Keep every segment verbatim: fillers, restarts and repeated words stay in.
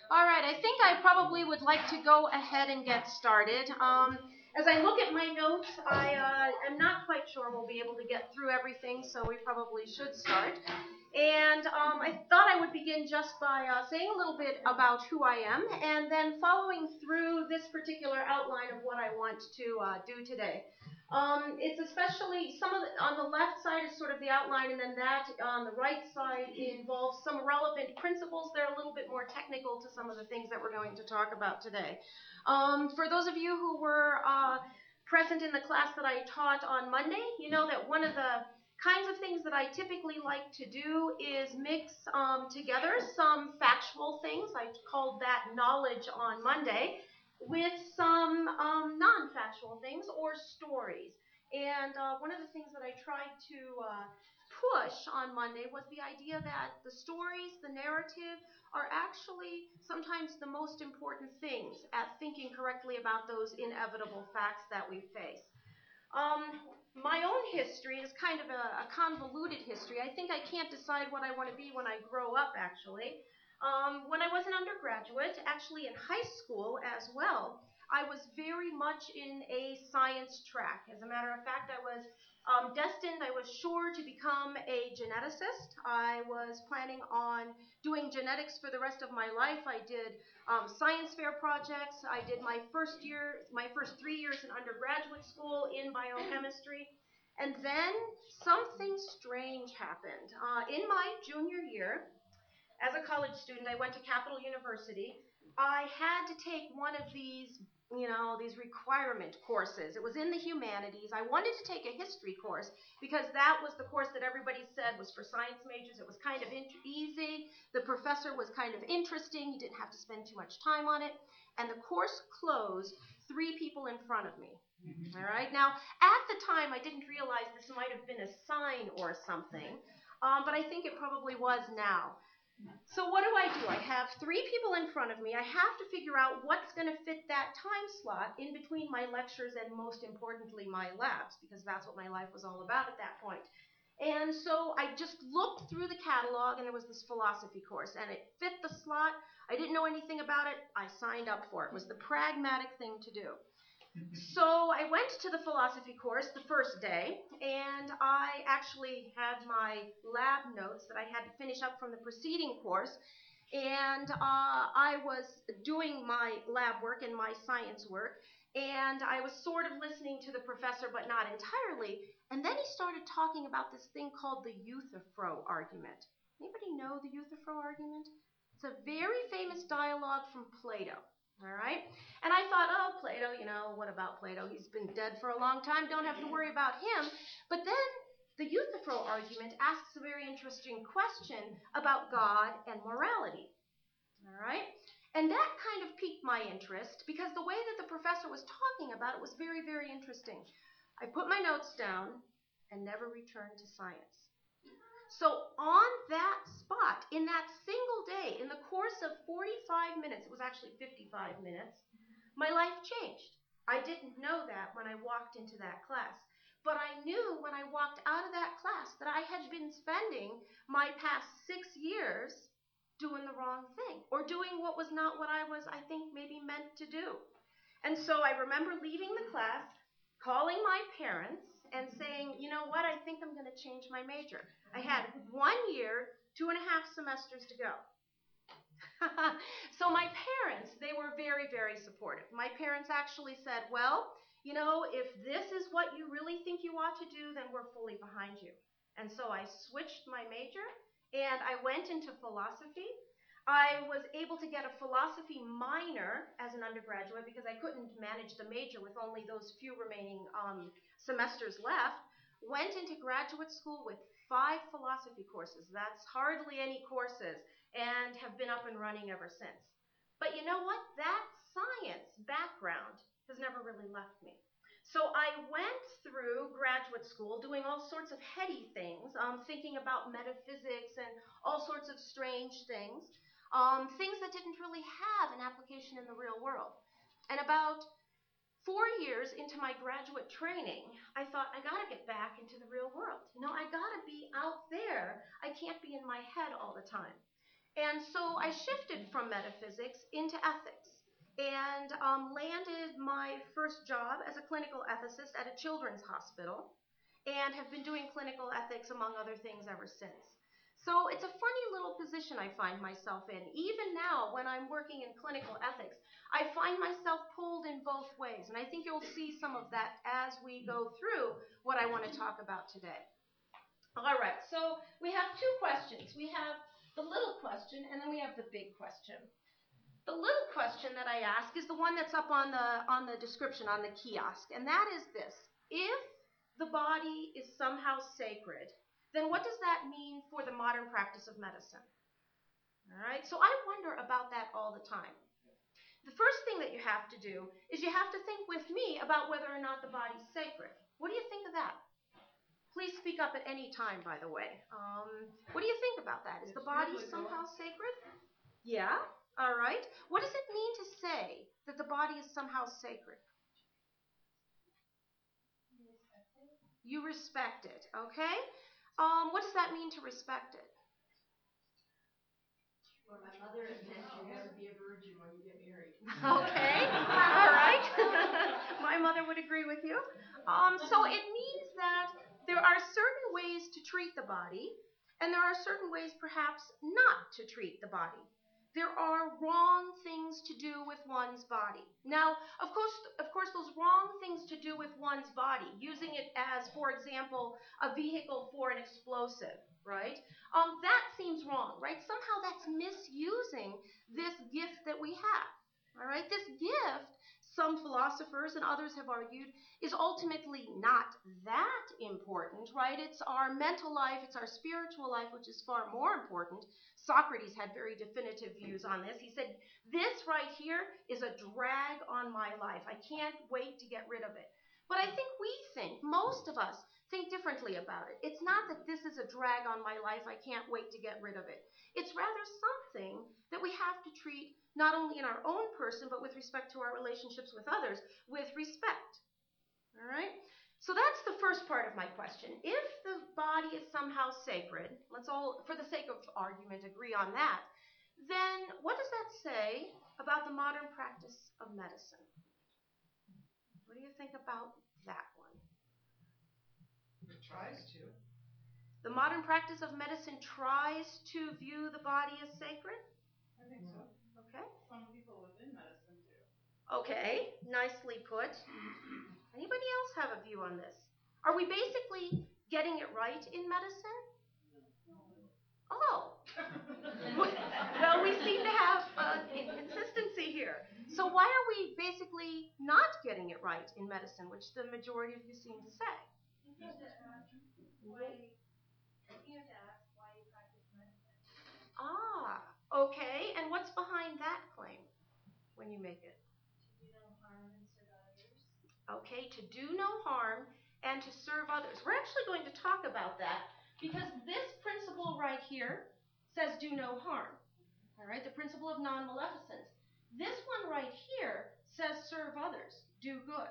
All right, I think I probably would like to go ahead and get started. Um, as I look at my notes, I uh, am not quite sure we'll be able to get through everything, so we probably should start. And um, I thought I would begin just by uh, saying a little bit about who I am, and then following through this particular outline of what I want to uh, do today. Um, it's especially some of the, on the left side is sort of the outline, and then that on the right side involves some relevant principles. They're a little bit more technical to some of the things that we're going to talk about today. Um, for those of you who were uh, present in the class that I taught on Monday, you know that one of the kinds of things that I typically like to do is mix um, together some factual things. I called that knowledge on Monday, with some um, non-factual things or stories. And uh, one of the things that I tried to uh, push on Monday was the idea that the stories, the narrative, are actually sometimes the most important things at thinking correctly about those inevitable facts that we face. Um, my own history is kind of a, a convoluted history. I think I can't decide what I want to be when I grow up, actually. Um, when I was an undergraduate, actually in high school as well, I was very much in a science track. As a matter of fact, I was um, destined, I was sure to become a geneticist. I was planning on doing genetics for the rest of my life. I did um, science fair projects. I did my first year, my first three years in undergraduate school in biochemistry. And then something strange happened. Uh, in my junior year, as a college student, I went to Capital University. I had to take one of these, you know, these requirement courses. It was in the humanities. I wanted to take a history course because that was the course that everybody said was for science majors. It was kind of int- easy. The professor was kind of interesting. You didn't have to spend too much time on it. And the course closed three people in front of me. All right. Now, at the time, I didn't realize this might have been a sign or something, um, but I think it probably was now. So what do I do? I have three people in front of me. I have to figure out what's going to fit that time slot in between my lectures and, most importantly, my labs, because that's what my life was all about at that point. And so I just looked through the catalog, and there was this philosophy course, and it fit the slot. I didn't know anything about it. I signed up for it. It was the pragmatic thing to do. So I went to the philosophy course the first day, and I actually had my lab notes that I had to finish up from the preceding course, and uh, I was doing my lab work and my science work, and I was sort of listening to the professor, but not entirely. And then he started talking about this thing called the Euthyphro argument. Anybody know the Euthyphro argument? It's a very famous dialogue from Plato. All right? And I thought, oh, Plato, you know, what about Plato? He's been dead for a long time. Don't have to worry about him. But then the Euthyphro argument asks a very interesting question about God and morality. All right? And that kind of piqued my interest because the way that the professor was talking about it was very, very interesting. I put my notes down and never returned to science. So on that spot, in that single day, in the course of forty-five minutes, it was actually fifty-five minutes, my life changed. I didn't know that when I walked into that class. But I knew when I walked out of that class that I had been spending my past six years doing the wrong thing or doing what was not what I was, I think, maybe meant to do. And so I remember leaving the class, calling my parents, and saying, you know what, I think I'm going to change my major. I had one year, two and a half semesters to go. So my parents, they were very, very supportive. My parents actually said, well, you know, if this is what you really think you ought to do, then we're fully behind you. And so I switched my major, and I went into philosophy. I was able to get a philosophy minor as an undergraduate because I couldn't manage the major with only those few remaining um, semesters left. Went into graduate school with five philosophy courses. That's hardly any courses, and have been up and running ever since. But you know what? That science background has never really left me. So I went through graduate school doing all sorts of heady things, um, thinking about metaphysics and all sorts of strange things, um, things that didn't really have an application in the real world. And about four years into my graduate training, I thought, I gotta get back into the real world. You know, I gotta be out there. I can't be in my head all the time. And so I shifted from metaphysics into ethics and um, landed my first job as a clinical ethicist at a children's hospital and have been doing clinical ethics, among other things, ever since. So it's a funny little position I find myself in. Even now, when I'm working in clinical ethics, I find myself pulled in both ways. And I think you'll see some of that as we go through what I want to talk about today. All right, so we have two questions. We have the little question, and then we have the big question. The little question that I ask is the one that's up on the, on the description, on the kiosk, and that is this. If the body is somehow sacred, then what does that mean for the modern practice of medicine? All right, so I wonder about that all the time. The first thing that you have to do is you have to think with me about whether or not the body's sacred. What do you think of that? Please speak up at any time, by the way. Um, what do you think about that? Is the body somehow sacred? Yeah, all right. What does it mean to say that the body is somehow sacred? You respect it, okay? Um, what does that mean to respect it? Well, my mother meant you never be a virgin when you get married. Okay, all right. My mother would agree with you. Um, so it means that there are certain ways to treat the body, and there are certain ways perhaps not to treat the body. There are wrong things to do with one's body. Now, of course, of course, those wrong things to do with one's body, using it as, for example, a vehicle for an explosive, right? Um, that seems wrong, right? Somehow that's misusing this gift that we have, all right? This gift, some philosophers and others have argued, is ultimately not that important, right? It's our mental life, it's our spiritual life, which is far more important. Socrates had very definitive views on this. He said, this right here is a drag on my life. I can't wait to get rid of it. But I think we think, most of us, think differently about it. It's not that this is a drag on my life, I can't wait to get rid of it. It's rather something that we have to treat not only in our own person, but with respect to our relationships with others, with respect. All right? So that's the first part of my question. If the body is somehow sacred, let's all, for the sake of argument, agree on that, then what does that say about the modern practice of medicine? What do you think about that one? It tries to. The modern practice of medicine tries to view the body as sacred? I think so. Okay. Some people within medicine do. Okay, nicely put. Anybody else have a view on this? Are we basically getting it right in medicine? Oh. Well, we seem to have uh, inconsistency here. So why are we basically not getting it right in medicine, which the majority of you seem to say? You have to ask why, you have to ask why you practice medicine. Ah, okay. And what's behind that claim when you make it? To do no harm and serve others. Okay, to do no harm and to serve others. We're actually going to talk about that because this principle right here says do no harm. All right, the principle of non-maleficence. This one right here says serve others, do good.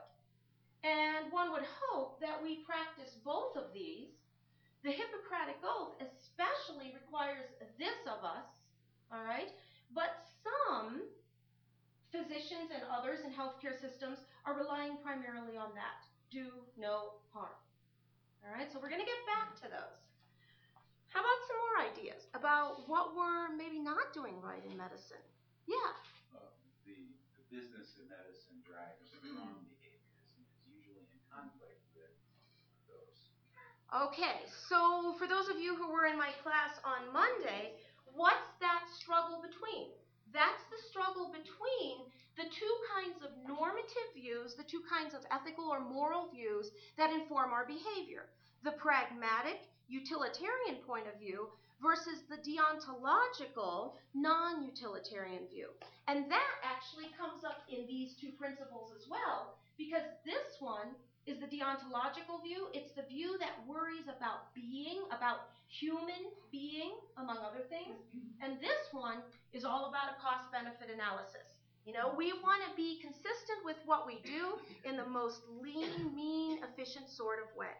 And one would hope that we practice both of these. The Hippocratic Oath especially requires this of us, all right? But some physicians and others in healthcare systems are relying primarily on that. Do no harm. All right, so we're going to get back to those. How about some more ideas about what we're maybe not doing right in medicine? Yeah. Uh, the, the business of medicine drives wrong behaviors and is usually in conflict with those. Okay, so for those of you who were in my class on Monday, what's that struggle between? That's the struggle between the two kinds of normative views, the two kinds of ethical or moral views that inform our behavior. The pragmatic, utilitarian point of view versus the deontological, non-utilitarian view. And that actually comes up in these two principles as well, because this one is the deontological view. It's the view that worries about being, about human being, among other things. And this one is all about a cost-benefit analysis. You know, we want to be consistent with what we do in the most lean, mean, efficient sort of way.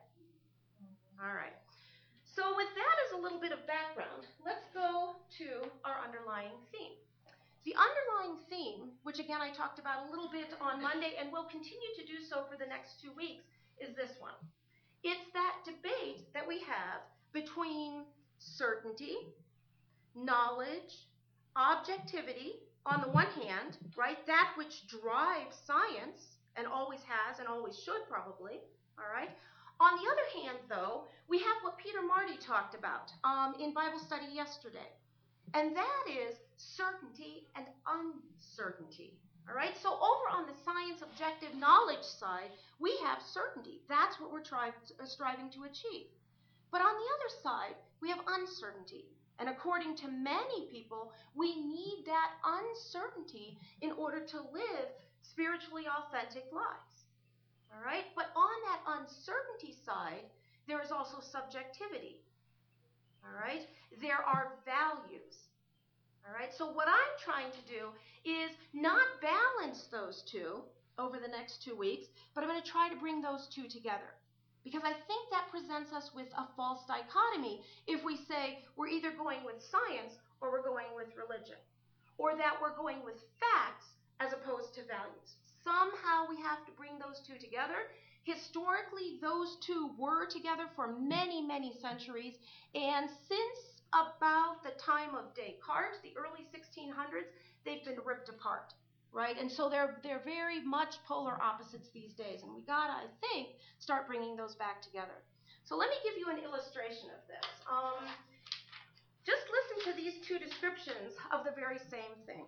All right. So with that as a little bit of background, let's go to our underlying underlying theme. The underlying theme, which again I talked about a little bit on Monday and will continue to do so for the next two weeks, is this one. It's that debate that we have between certainty, knowledge, objectivity on the one hand, right, that which drives science and always has and always should probably, all right. On the other hand, though, we have what Peter Marty talked about um, in Bible study yesterday, and that is certainty and uncertainty. All right, so over on the science objective knowledge side, we have certainty. That's what we're try, uh, striving to achieve. But on the other side, we have uncertainty. And according to many people, we need that uncertainty in order to live spiritually authentic lives. All right, but on that uncertainty side, there is also subjectivity. All right, there are values. All right, so what I'm trying to do is not balance those two over the next two weeks, but I'm going to try to bring those two together. Because I think that presents us with a false dichotomy if we say we're either going with science or we're going with religion, or that we're going with facts as opposed to values. Somehow we have to bring those two together. Historically, those two were together for many, many centuries, and since about the time of Descartes, the early sixteen hundreds, they've been ripped apart, right? And so they're they're very much polar opposites these days, and we gotta, I think, start bringing those back together. So let me give you an illustration of this. Um, just listen to these two descriptions of the very same thing.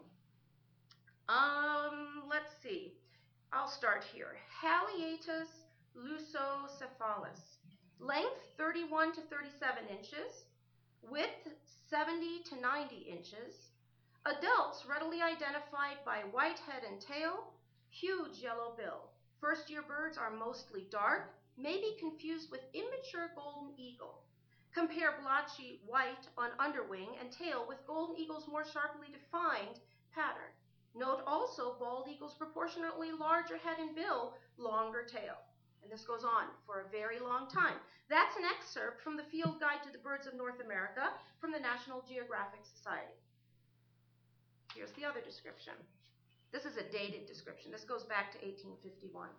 Um, let's see. I'll start here. Haliaetus lusocephalus. Length thirty-one to thirty-seven inches. Width seventy to ninety inches. Adults readily identified by white head and tail, huge yellow bill. First-year birds are mostly dark, may be confused with immature golden eagle. Compare blotchy white on underwing and tail with golden eagle's more sharply defined pattern. Note also bald eagle's proportionately larger head and bill, longer tail. And this goes on for a very long time. That's an excerpt from the Field Guide to the Birds of North America from the National Geographic Society. Here's the other description. This is a dated description. This goes back to eighteen fifty-one.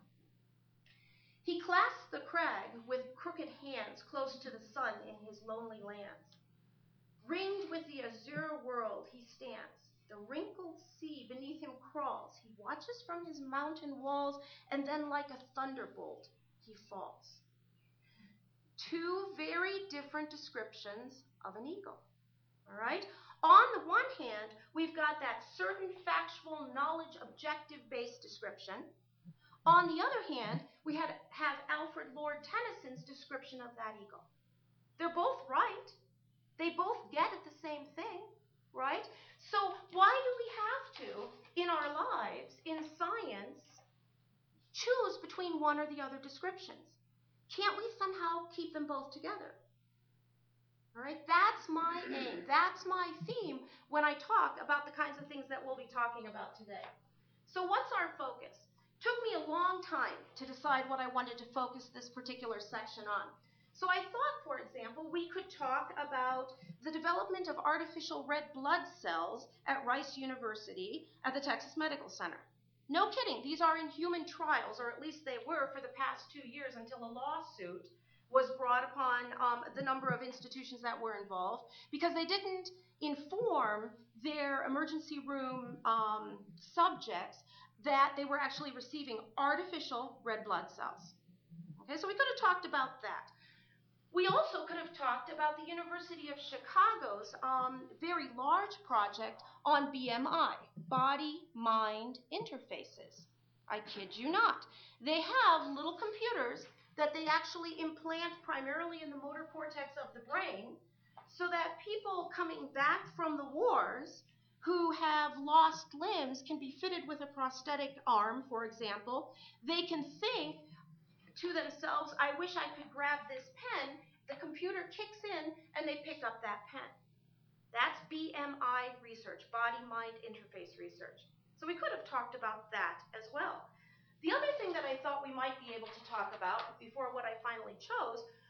He clasps the crag with crooked hands close to the sun in his lonely lands. Ringed with the azure world he stands. The wrinkled sea beneath him crawls. He watches from his mountain walls, and then like a thunderbolt he falls. Two very different descriptions of an eagle. All right? On the one hand, we've got that certain factual knowledge objective-based description. On the other hand, we had, have Alfred Lord Tennyson's description of that eagle. They're both right. They both get at the same thing, right? So why do we have to, in our lives, in science, choose between one or the other descriptions? Can't we somehow keep them both together? All right, that's my aim. That's my theme when I talk about the kinds of things that we'll be talking about today. So what's our focus? Took me a long time to decide what I wanted to focus this particular section on. So I thought, for example, we could talk about the development of artificial red blood cells at Rice University at the Texas Medical Center. No kidding, these are in human trials, or at least they were for the past two years until a lawsuit was brought upon um, the number of institutions that were involved because they didn't inform their emergency room um, subjects that they were actually receiving artificial red blood cells. Okay, so we could have talked about that. We also could have talked about the University of Chicago's um, very large project on B M I, body-mind interfaces. I kid you not. They have little computers that they actually implant primarily in the motor cortex of the brain so that people coming back from the wars who have lost limbs can be fitted with a prosthetic arm, for example. They can think to themselves, I wish I could grab this pen. The computer kicks in and they pick up that pen. That's B M I research, body-mind interface research. So we could have talked about that as well. The other thing that I thought we might be able to talk about before what I finally chose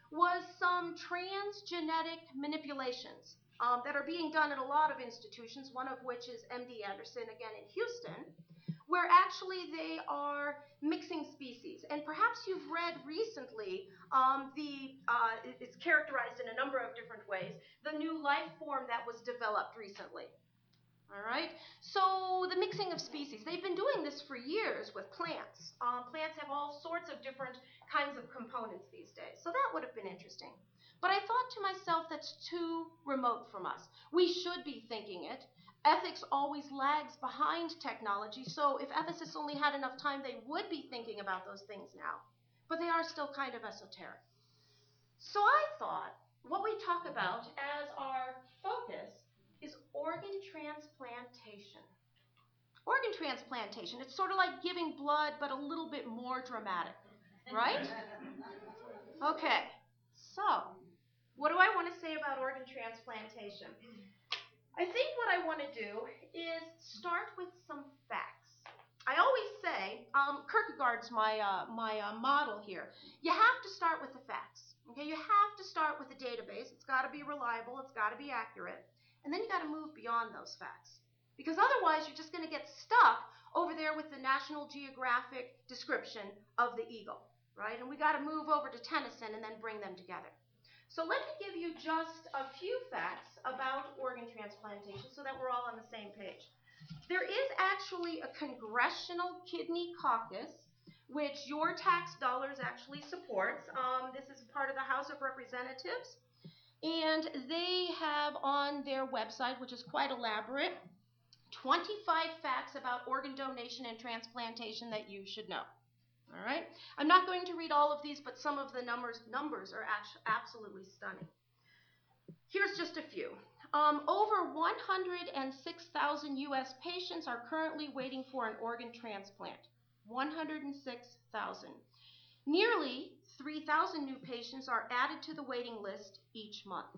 was some transgenetic manipulations um, that are being done at a lot of institutions, one of which is M D Anderson, again in Houston, where actually they are mixing species. And perhaps you've read recently, um, the uh, it's characterized in a number of different ways, the new life form that was developed recently. All right, so the mixing of species. They've been doing this for years with plants. Um, plants have all sorts of different kinds of components these days. So that would have been interesting. But I thought to myself, that's too remote from us. We should be thinking it. Ethics always lags behind technology, so if ethicists only had enough time, they would be thinking about those things now. But they are still kind of esoteric. So I thought what we talk about as our focus is organ transplantation. Organ transplantation, it's sort of like giving blood, but a little bit more dramatic, right? Okay, so what do I want to say about organ transplantation? I think what I want to do is start with some facts. I always say, um, Kierkegaard's my, uh, my uh, model here, you have to start with the facts. Okay, you have to start with the database. It's got to be reliable, it's got to be accurate. And then you got to move beyond those facts. Because otherwise you're just going to get stuck over there with the National Geographic description of the eagle, right? And we got to move over to Tennyson and then bring them together. So let me give you just a few facts about organ transplantation so that we're all on the same page. There is actually a congressional kidney caucus, which your tax dollars actually supports. Um, this is part of the House of Representatives. And they have on their website, which is quite elaborate, twenty-five facts about organ donation and transplantation that you should know. All right? I'm not going to read all of these, but some of the numbers numbers are actually absolutely stunning. Here's just a few. Um, over one hundred six thousand U S patients are currently waiting for an organ transplant. one hundred six thousand. Nearly three thousand new patients are added to the waiting list each month.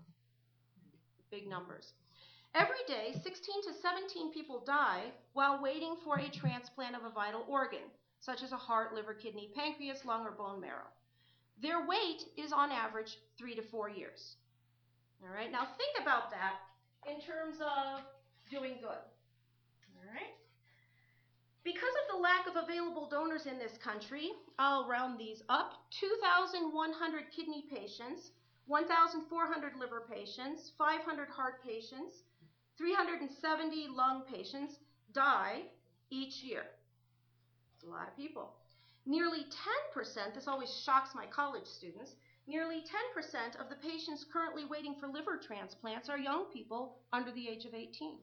Big numbers. Every day, sixteen to seventeen people die while waiting for a transplant of a vital organ, such as a heart, liver, kidney, pancreas, lung, or bone marrow. Their wait is on average three to four years. All right, now think about that in terms of doing good. All right. Because of the lack of available donors in this country, I'll round these up, two thousand one hundred kidney patients, one thousand four hundred liver patients, five hundred heart patients, three hundred seventy lung patients die each year. It's a lot of people. Nearly ten percent, this always shocks my college students, nearly ten percent of the patients currently waiting for liver transplants are young people under the age of eighteen.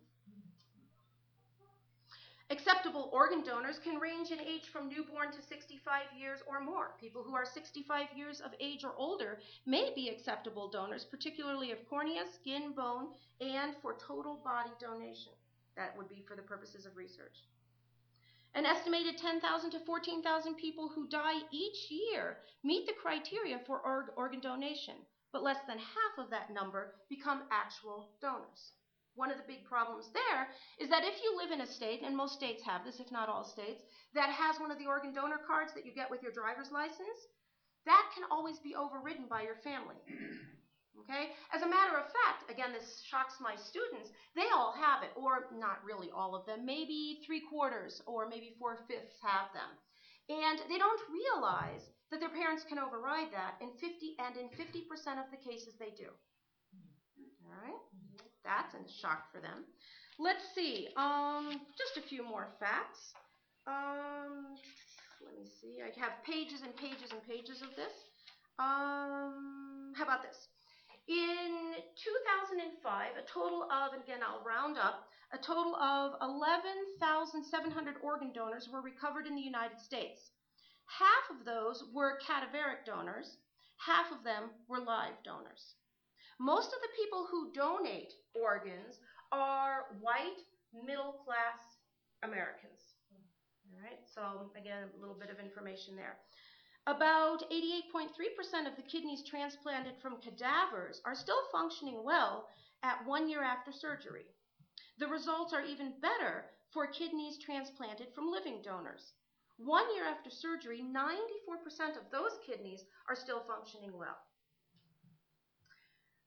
Acceptable organ donors can range in age from newborn to sixty-five years or more. People who are sixty-five years of age or older may be acceptable donors, particularly of cornea, skin, bone, and for total body donation. That would be for the purposes of research. An estimated ten thousand to fourteen thousand people who die each year meet the criteria for org- organ donation, but less than half of that number become actual donors. One of the big problems there is that if you live in a state, and most states have this, if not all states, that has one of the organ donor cards that you get with your driver's license, that can always be overridden by your family. Okay? As a matter of fact, again, this shocks my students, they all have it, or not really all of them, maybe three quarters or maybe four-fifths have them. And they don't realize that their parents can override that, in fifty, and in fifty percent of the cases they do. All right? That's a shock for them. Let's see, um, just a few more facts. Um, let me see, I have pages and pages and pages of this. Um, how about this? In two thousand five, a total of, and again I'll round up, a total of eleven thousand seven hundred organ donors were recovered in the United States. Half of those were cadaveric donors, half of them were live donors. Most of the people who donate organs are white, middle-class Americans. All right, so again, a little bit of information there. About eighty-eight point three percent of the kidneys transplanted from cadavers are still functioning well at one year after surgery. The results are even better for kidneys transplanted from living donors. One year after surgery, ninety-four percent of those kidneys are still functioning well.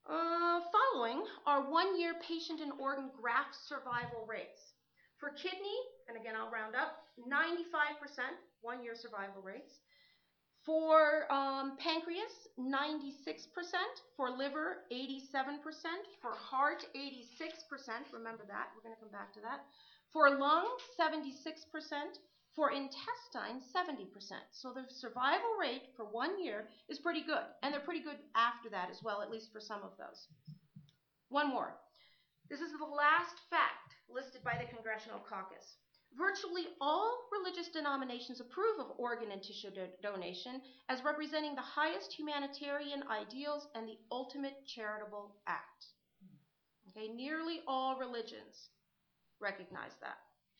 Uh, following are one-year patient and organ graft survival rates. For kidney, and again I'll round up, ninety-five percent one-year survival rates. For um, pancreas, ninety-six percent. For liver, eighty-seven percent. For heart, eighty-six percent. Remember that. We're going to come back to that. For lung, seventy-six percent. For intestine, seventy percent. So the survival rate for one year is pretty good. And they're pretty good after that as well, at least for some of those. One more. This is the last fact listed by the Congressional Caucus. Virtually all religious denominations approve of organ and tissue do- donation as representing the highest humanitarian ideals and the ultimate charitable act. Okay, nearly all religions recognize that.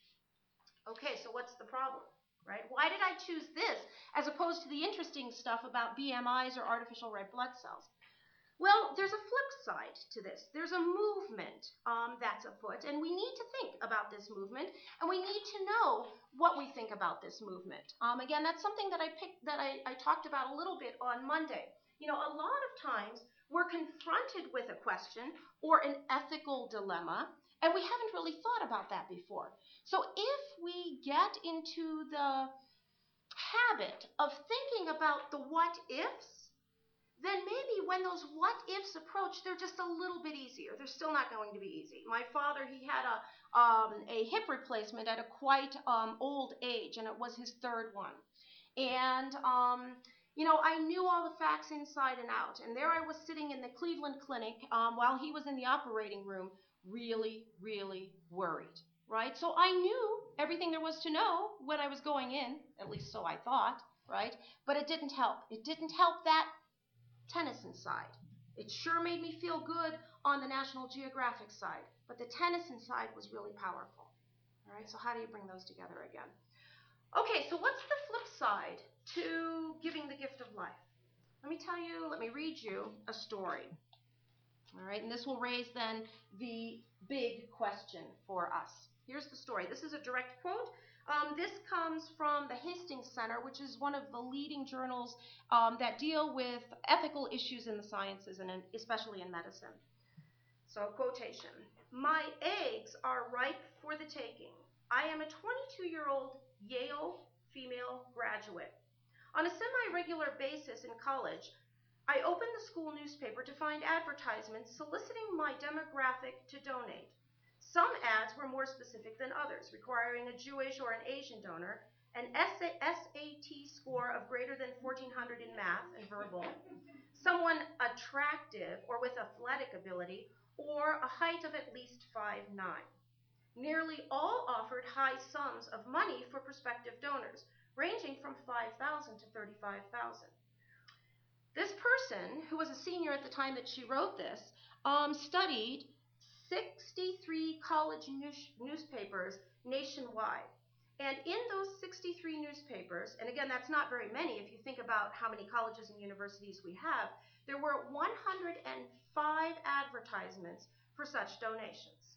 Okay, so what's the problem, right? Why did I choose this as opposed to the interesting stuff about B M Is or artificial red blood cells? Well, there's a flip side to this. There's a movement um, that's afoot, and we need to think about this movement, and we need to know what we think about this movement. Um, again, that's something that I picked, that I, I talked about a little bit on Monday. You know, a lot of times we're confronted with a question or an ethical dilemma, and we haven't really thought about that before. So if we get into the habit of thinking about the what ifs, then maybe when those what ifs approach, they're just a little bit easier. They're still not going to be easy. My father, he had a um, a hip replacement at a quite um, old age, and it was his third one. And um, you know, I knew all the facts inside and out. And there I was sitting in the Cleveland Clinic um, while he was in the operating room, really, really worried. Right? So I knew everything there was to know when I was going in, at least so I thought. Right? But it didn't help. It didn't help that Tennyson side. It sure made me feel good on the National Geographic side, but the Tennyson side was really powerful. All right, so how do you bring those together again? Okay, so what's the flip side to giving the gift of life? Let me tell you, let me read you a story. All right, and this will raise then the big question for us. Here's the story. This is a direct quote. Um, this comes from the Hastings Center, which is one of the leading journals um, that deal with ethical issues in the sciences, and in, especially in medicine. So, quotation. My eggs are ripe for the taking. I am a twenty-two-year-old Yale female graduate. On a semi-regular basis in college, I opened the school newspaper to find advertisements soliciting my demographic to donate. Some ads were more specific than others, requiring a Jewish or an Asian donor, an S A T score of greater than fourteen hundred in math and verbal, someone attractive or with athletic ability, or a height of at least five nine. Nearly all offered high sums of money for prospective donors, ranging from five thousand dollars to thirty-five thousand dollars. This person, who was a senior at the time that she wrote this, um, studied sixty-three college news- newspapers nationwide. And in those sixty-three newspapers, and again, that's not very many if you think about how many colleges and universities we have, there were one hundred five advertisements for such donations.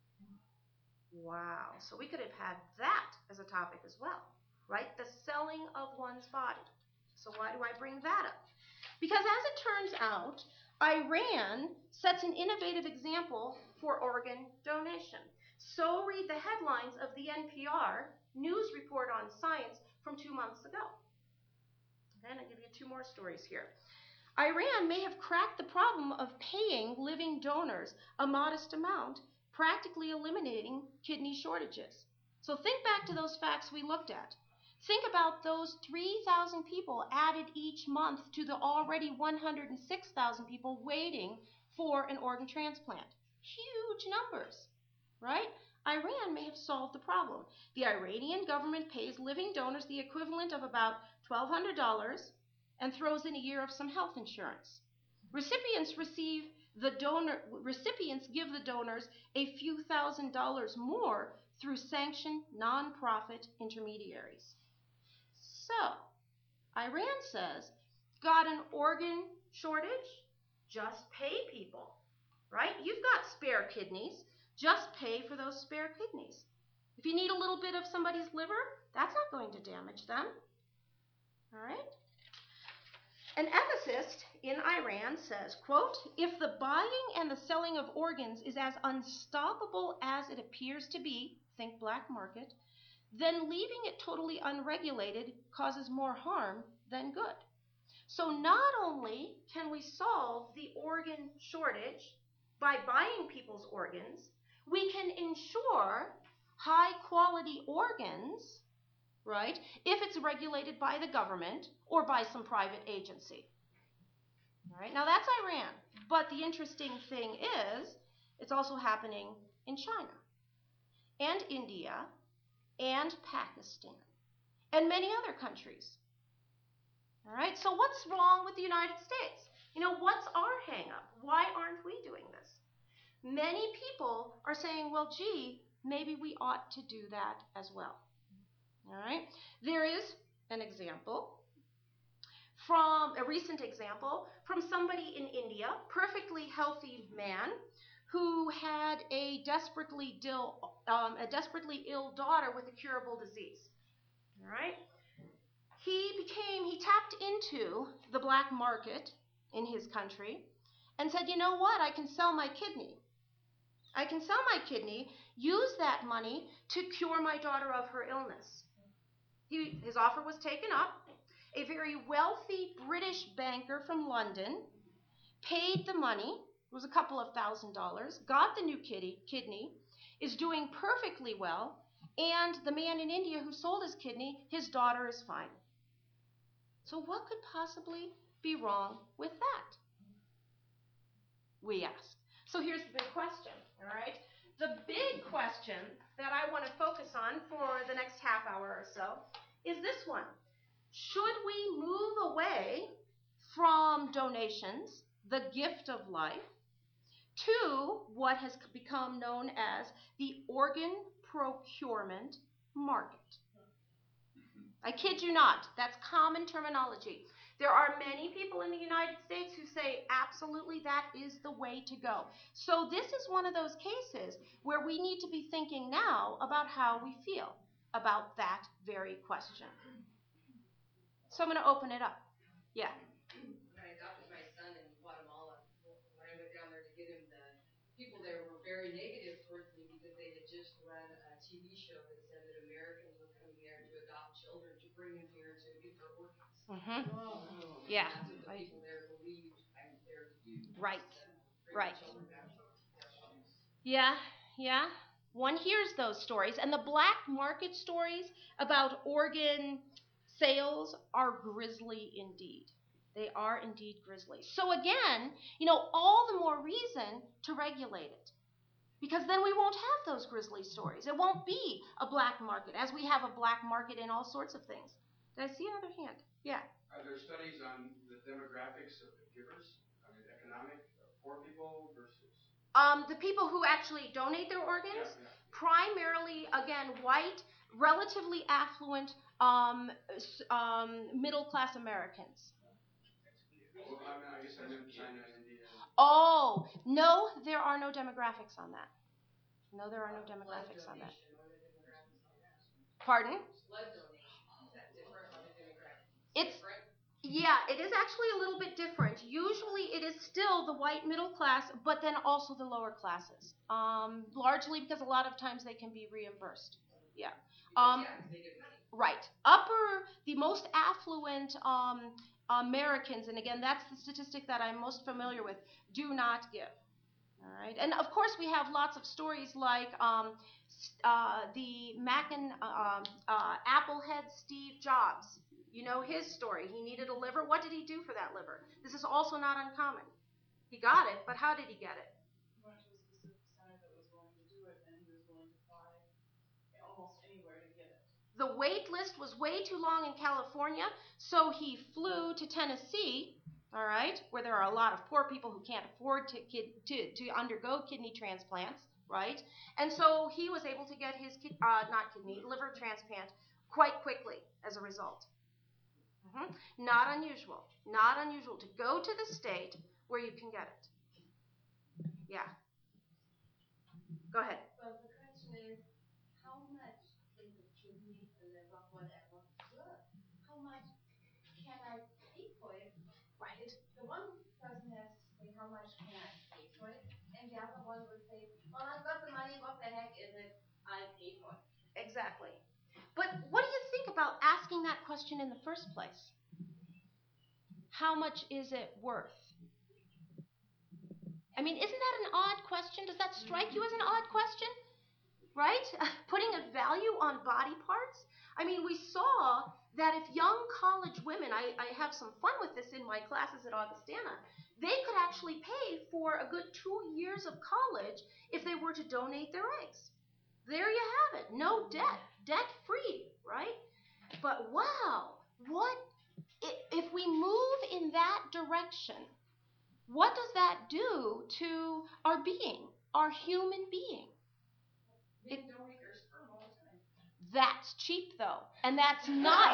Wow. So we could have had that as a topic as well, right? The selling of one's body. So why do I bring that up? Because as it turns out, Iran sets an innovative example for organ donation. So read the headlines of the N P R news report on science from two months ago. Then I'll give you two more stories here. Iran may have cracked the problem of paying living donors a modest amount, practically eliminating kidney shortages. So think back to those facts we looked at. Think about those three thousand people added each month to the already one hundred six thousand people waiting for an organ transplant. Huge numbers, right? Iran may have solved the problem. The Iranian government pays living donors the equivalent of about twelve hundred dollars and throws in a year of some health insurance. Recipients receive the donor recipients give the donors a few thousand dollars more through sanctioned nonprofit intermediaries. So, Iran says, got an organ shortage? Just pay people, right? You've got spare kidneys. Just pay for those spare kidneys. If you need a little bit of somebody's liver, that's not going to damage them. All right? An ethicist in Iran says, quote, if the buying and the selling of organs is as unstoppable as it appears to be, think black market, then leaving it totally unregulated causes more harm than good. So not only can we solve the organ shortage by buying people's organs, we can ensure high quality organs, right, if it's regulated by the government or by some private agency. All right, now that's Iran, but the interesting thing is it's also happening in China and India and Pakistan and many other countries. All right, so what's wrong with the United States? You know, what's our hang up? Why aren't we doing this? Many people are saying, well, gee, maybe we ought to do that as well. All right, there is an example from a recent example from somebody in India, perfectly healthy man who had a desperately ill, um, a desperately ill daughter with a curable disease. All right. He became, he tapped into the black market in his country and said, you know what, I can sell my kidney. I can sell my kidney, use that money to cure my daughter of her illness. He, his offer was taken up. A very wealthy British banker from London paid the money, it was a couple of thousand dollars, got the new kitty, kidney, is doing perfectly well, and the man in India who sold his kidney, his daughter is fine. So what could possibly be wrong with that? We ask. So here's the big question, all right? The big question that I want to focus on for the next half hour or so is this one. Should we move away from donations, the gift of life, to what has become known as the organ procurement market? I kid you not, that's common terminology. There are many people in the United States who say absolutely that is the way to go. So this is one of those cases where we need to be thinking now about how we feel about that very question. So I'm going to open it up. Yeah. When I adopted my son in Guatemala, when I went down there to get him, the people there were very negative towards me because they had just run a T V show that said that Americans were coming there to adopt children, to bring them here to get their organs. Mm-hmm. Oh. Yeah. That's what the people there believed I was there to do. Right. Bring Right. the children back to their mothers. Yeah, yeah. One hears those stories, and the black market stories about organ sales are grisly indeed. They are indeed grisly. So again, you know, all the more reason to regulate it. Because then we won't have those grisly stories. It won't be a black market, as we have a black market in all sorts of things. Did I see another hand? Yeah. Are there studies on the demographics of the givers? I mean, economic, uh, poor people versus? Um, the people who actually donate their organs, Yeah, yeah. primarily, again, white, relatively affluent, um, um, middle-class Americans. Well, I, mean, I guess I meant China, India. Oh, no, there are no demographics on that. No, there are no demographics on that. Pardon? Blood donation, is that different? Are the demographics It's different? Yeah, it is actually a little bit different. Usually it is still the white middle class, but then also the lower classes. Um, largely because a lot of times they can be reimbursed. Yeah. Um, Yeah, 'cause they get money. right. Upper, the most affluent um, Americans, and again, that's the statistic that I'm most familiar with, do not give. All right. And of course, we have lots of stories like um, uh, the Mackin, uh, uh, Applehead Steve Jobs. You know his story. He needed a liver. What did he do for that liver? This is also not uncommon. He got it, but how did he get it? He went to a specific center that was willing to do it, and he was willing to fly almost anywhere to get it. The wait list was way too long in California, so he flew to Tennessee, all right, where there are a lot of poor people who can't afford to, kid, to, to undergo kidney transplants, right? And so he was able to get his, kid, uh, not kidney, liver transplant quite quickly as a result. Mm-hmm. Not unusual. Not unusual to go to the state where you can get it. Yeah. Go ahead. Well, the question is, how much is a kidney, a liver, whatever, worth? How much can I pay for it Right. The one person has to say, how much can I pay for it? And the other one would say, well, I've got the money, what the heck is it? I'll pay for it. Exactly. But what do you think about asking that question in the first place? How much is it worth? I mean, isn't that an odd question? Does that strike you as an odd question? Right? Putting a value on body parts? I mean, we saw that if young college women, I, I have some fun with this in my classes at Augustana, they could actually pay for a good two years of college if they were to donate their eggs. There you have it. No debt. Debt free, right? But wow, what if we move in that direction? What does that do to our being, our human being? They donate their sperm all the time. That's cheap, though, and that's not.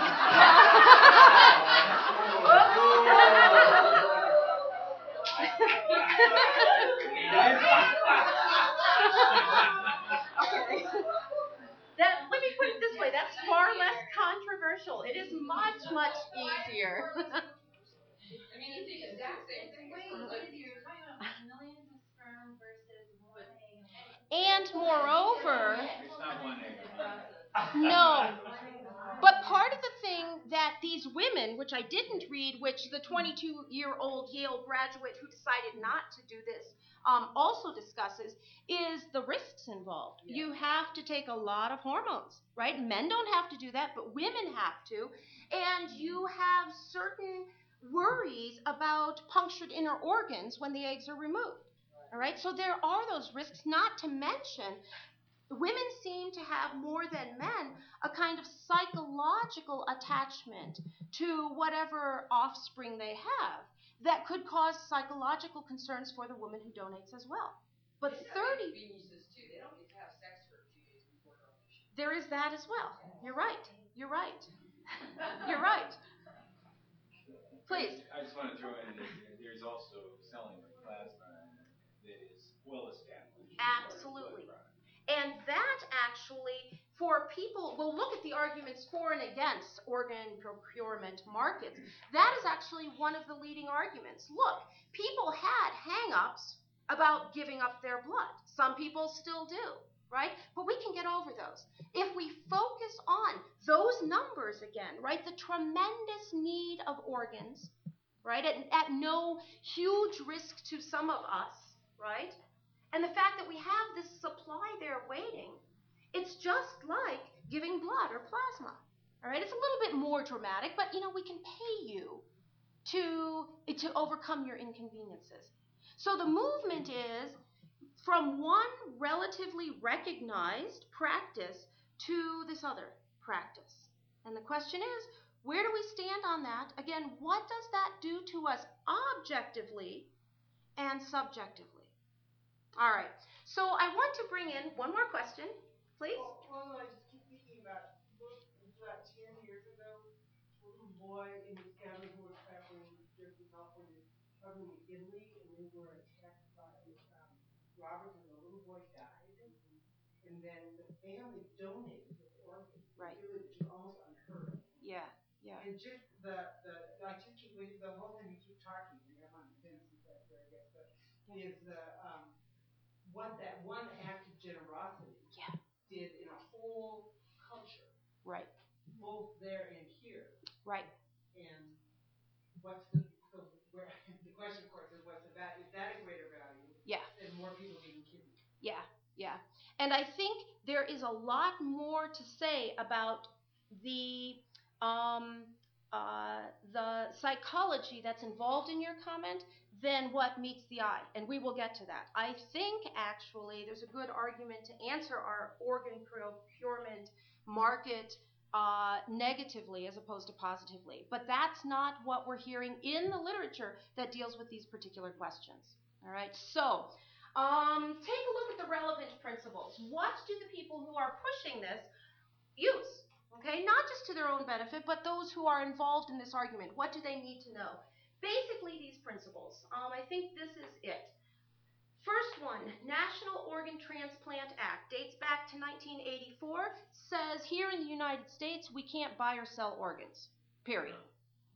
Okay. That, let me put it this way, that's far less controversial. It is much, much easier. I mean, it's the exact same thing. Wait, as what is you're talking about millions of sperm versus one egg? And moreover, It's not one egg. no. But part of the thing that these women, which I didn't read, which the twenty-two-year-old Yale graduate who decided not to do this um, also discusses, is the risks involved. Yeah. You have to take a lot of hormones, right? Men don't have to do that, but women have to. And you have certain worries about punctured inner organs when the eggs are removed. All right, so there are those risks, not to mention women seem to have more than men a kind of psychological attachment to whatever offspring they have that could cause psychological concerns for the woman who donates as well. But thirty Geniuses too. They don't get to have sex for a few days before donation. There is that as well. You're right. You're right. You're right. Please. I just want to throw in that there's also selling of plasma that is well established. Absolutely. And that actually, for people, we'll look at the arguments for and against organ procurement markets. That is actually one of the leading arguments. Look, people had hang-ups about giving up their blood. Some people still do, right? But we can get over those. If we focus on those numbers again, right, the tremendous need of organs, right, at, at no huge risk to some of us, right? And the fact that we have this supply there waiting, it's just like giving blood or plasma. All right, it's a little bit more dramatic, but you know, we can pay you to, to overcome your inconveniences. So the movement is from one relatively recognized practice to this other practice. And the question is, where do we stand on that? Again, what does that do to us objectively and subjectively? All right, so I want to bring in one more question, please. Well, well I just keep thinking about, look, about ten years ago, a little boy and his family who were traveling to California, traveling to Italy, and they were attacked by um, robbers, and the little boy died. And, and then the family donated his organ. Right. It was just almost unheard of. Yeah, yeah. And just the, the like you keep, the whole thing you keep talking, I'm on the fence with that, I guess, but is the, um, what that one act of generosity yeah. did in a whole culture. Right. Both there and here. Right. And what's the, so where, the question, of course, is what's the value? Is that a greater value? Yeah. Than more people getting kidneys? Yeah, yeah. And I think there is a lot more to say about the um, uh, the psychology that's involved in your comment than what meets the eye, and we will get to that. I think, actually, there's a good argument to answer our organ procurement market uh, negatively as opposed to positively, but that's not what we're hearing in the literature that deals with these particular questions. All right, so um, take a look at the relevant principles. What do the people who are pushing this use? Okay, not just to their own benefit, but those who are involved in this argument. What do they need to know? Basically, these principles. Um, I think this is it. First one, National Organ Transplant Act, dates back to nineteen eighty-four, says here in the United States we can't buy or sell organs, period.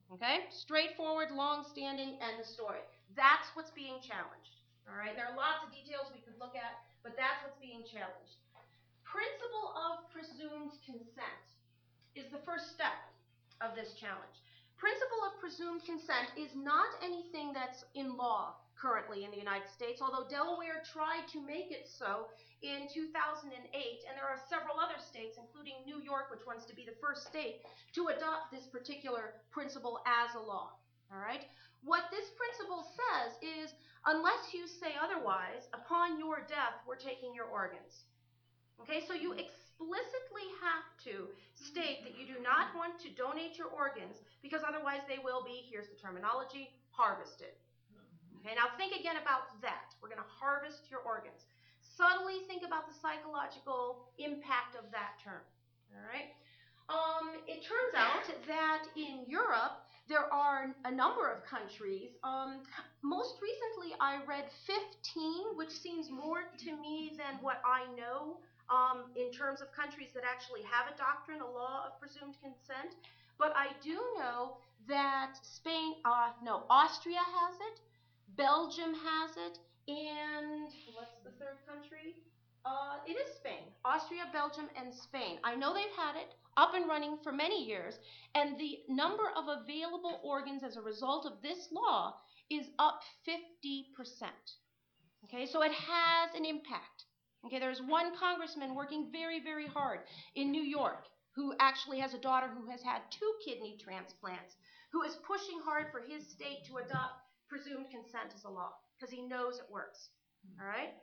Okay? Straightforward, long-standing, end of story. That's what's being challenged. All right? There are lots of details we could look at, but that's what's being challenged. Principle of presumed consent is the first step of this challenge. Principle of presumed consent is not anything that's in law currently in the United States, although Delaware tried to make it so in two thousand eight, and there are several other states, including New York, which wants to be the first state, to adopt this particular principle as a law. All right? What this principle says is, unless you say otherwise, upon your death, we're taking your organs. Okay, so you explicitly have to state that you do not want to donate your organs because otherwise they will be, here's the terminology, harvested. Okay, now think again about that. We're going to harvest your organs. Subtly think about the psychological impact of that term. All right. Um, it turns out that in Europe, there are a number of countries. Um, most recently, I read fifteen, which seems more to me than what I know um, in terms of countries that actually have a doctrine, a law of presumed consent. But I do know that Spain, uh, no, Austria has it, Belgium has it, and what's the third country? Uh, it is Spain. Austria, Belgium, and Spain. I know they've had it up and running for many years, and the number of available organs as a result of this law is up fifty percent. Okay, so it has an impact. Okay, there's one congressman working very, very hard in New York who actually has a daughter who has had two kidney transplants, who is pushing hard for his state to adopt presumed consent as a law because he knows it works. All right?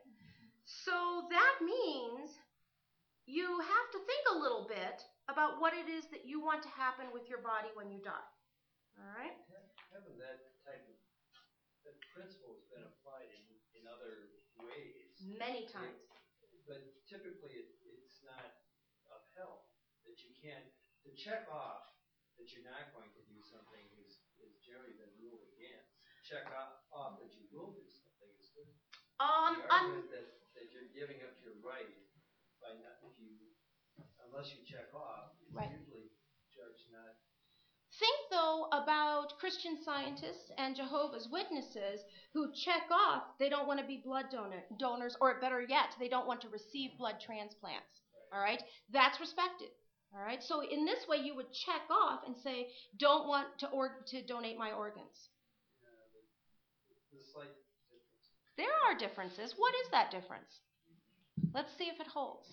So that means you have to think a little bit about what it is that you want to happen with your body when you die. All right? Haven't that type of that principle has been applied in, in other ways? Many times. It, but typically it, it's not upheld. That you can't, to check off that you're not going to do something is, is generally been ruled against. Check off, off that you will do something is good. Um, the argument that, that you're giving up your right by not, if you, unless you check off, it's right. usually judged not. Think, though, about Christian Scientists and Jehovah's Witnesses who check off they don't want to be blood donor, donors, or better yet, they don't want to receive blood transplants. All right? That's respected. All right? So in this way, you would check off and say, don't want to or to donate my organs. Yeah, the, the slight difference. There are differences. What is that difference? Let's see if it holds.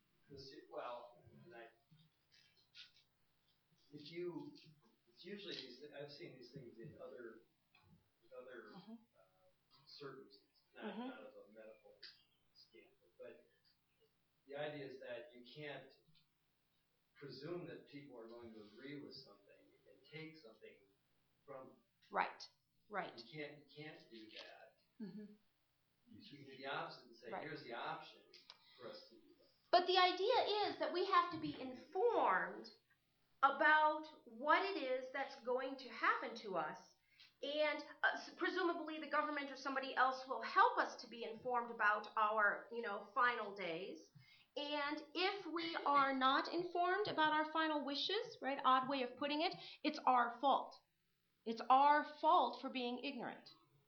Well, I, if you, it's usually these. I've seen these things in other, other mm-hmm. uh, circumstances, not, mm-hmm. not of a medical standpoint. But the idea is that you can't presume that people are going to agree with something and take something from. Right. Right. You can't. You can't do that. Mm-hmm. You can do the opposite and say, right. Here's the option for us to do that. But the idea is that we have to be informed about what it is that's going to happen to us, and uh, presumably the government or somebody else will help us to be informed about our, you know, final days. And if we are not informed about our final wishes, right, odd way of putting it, it's our fault. It's our fault for being ignorant.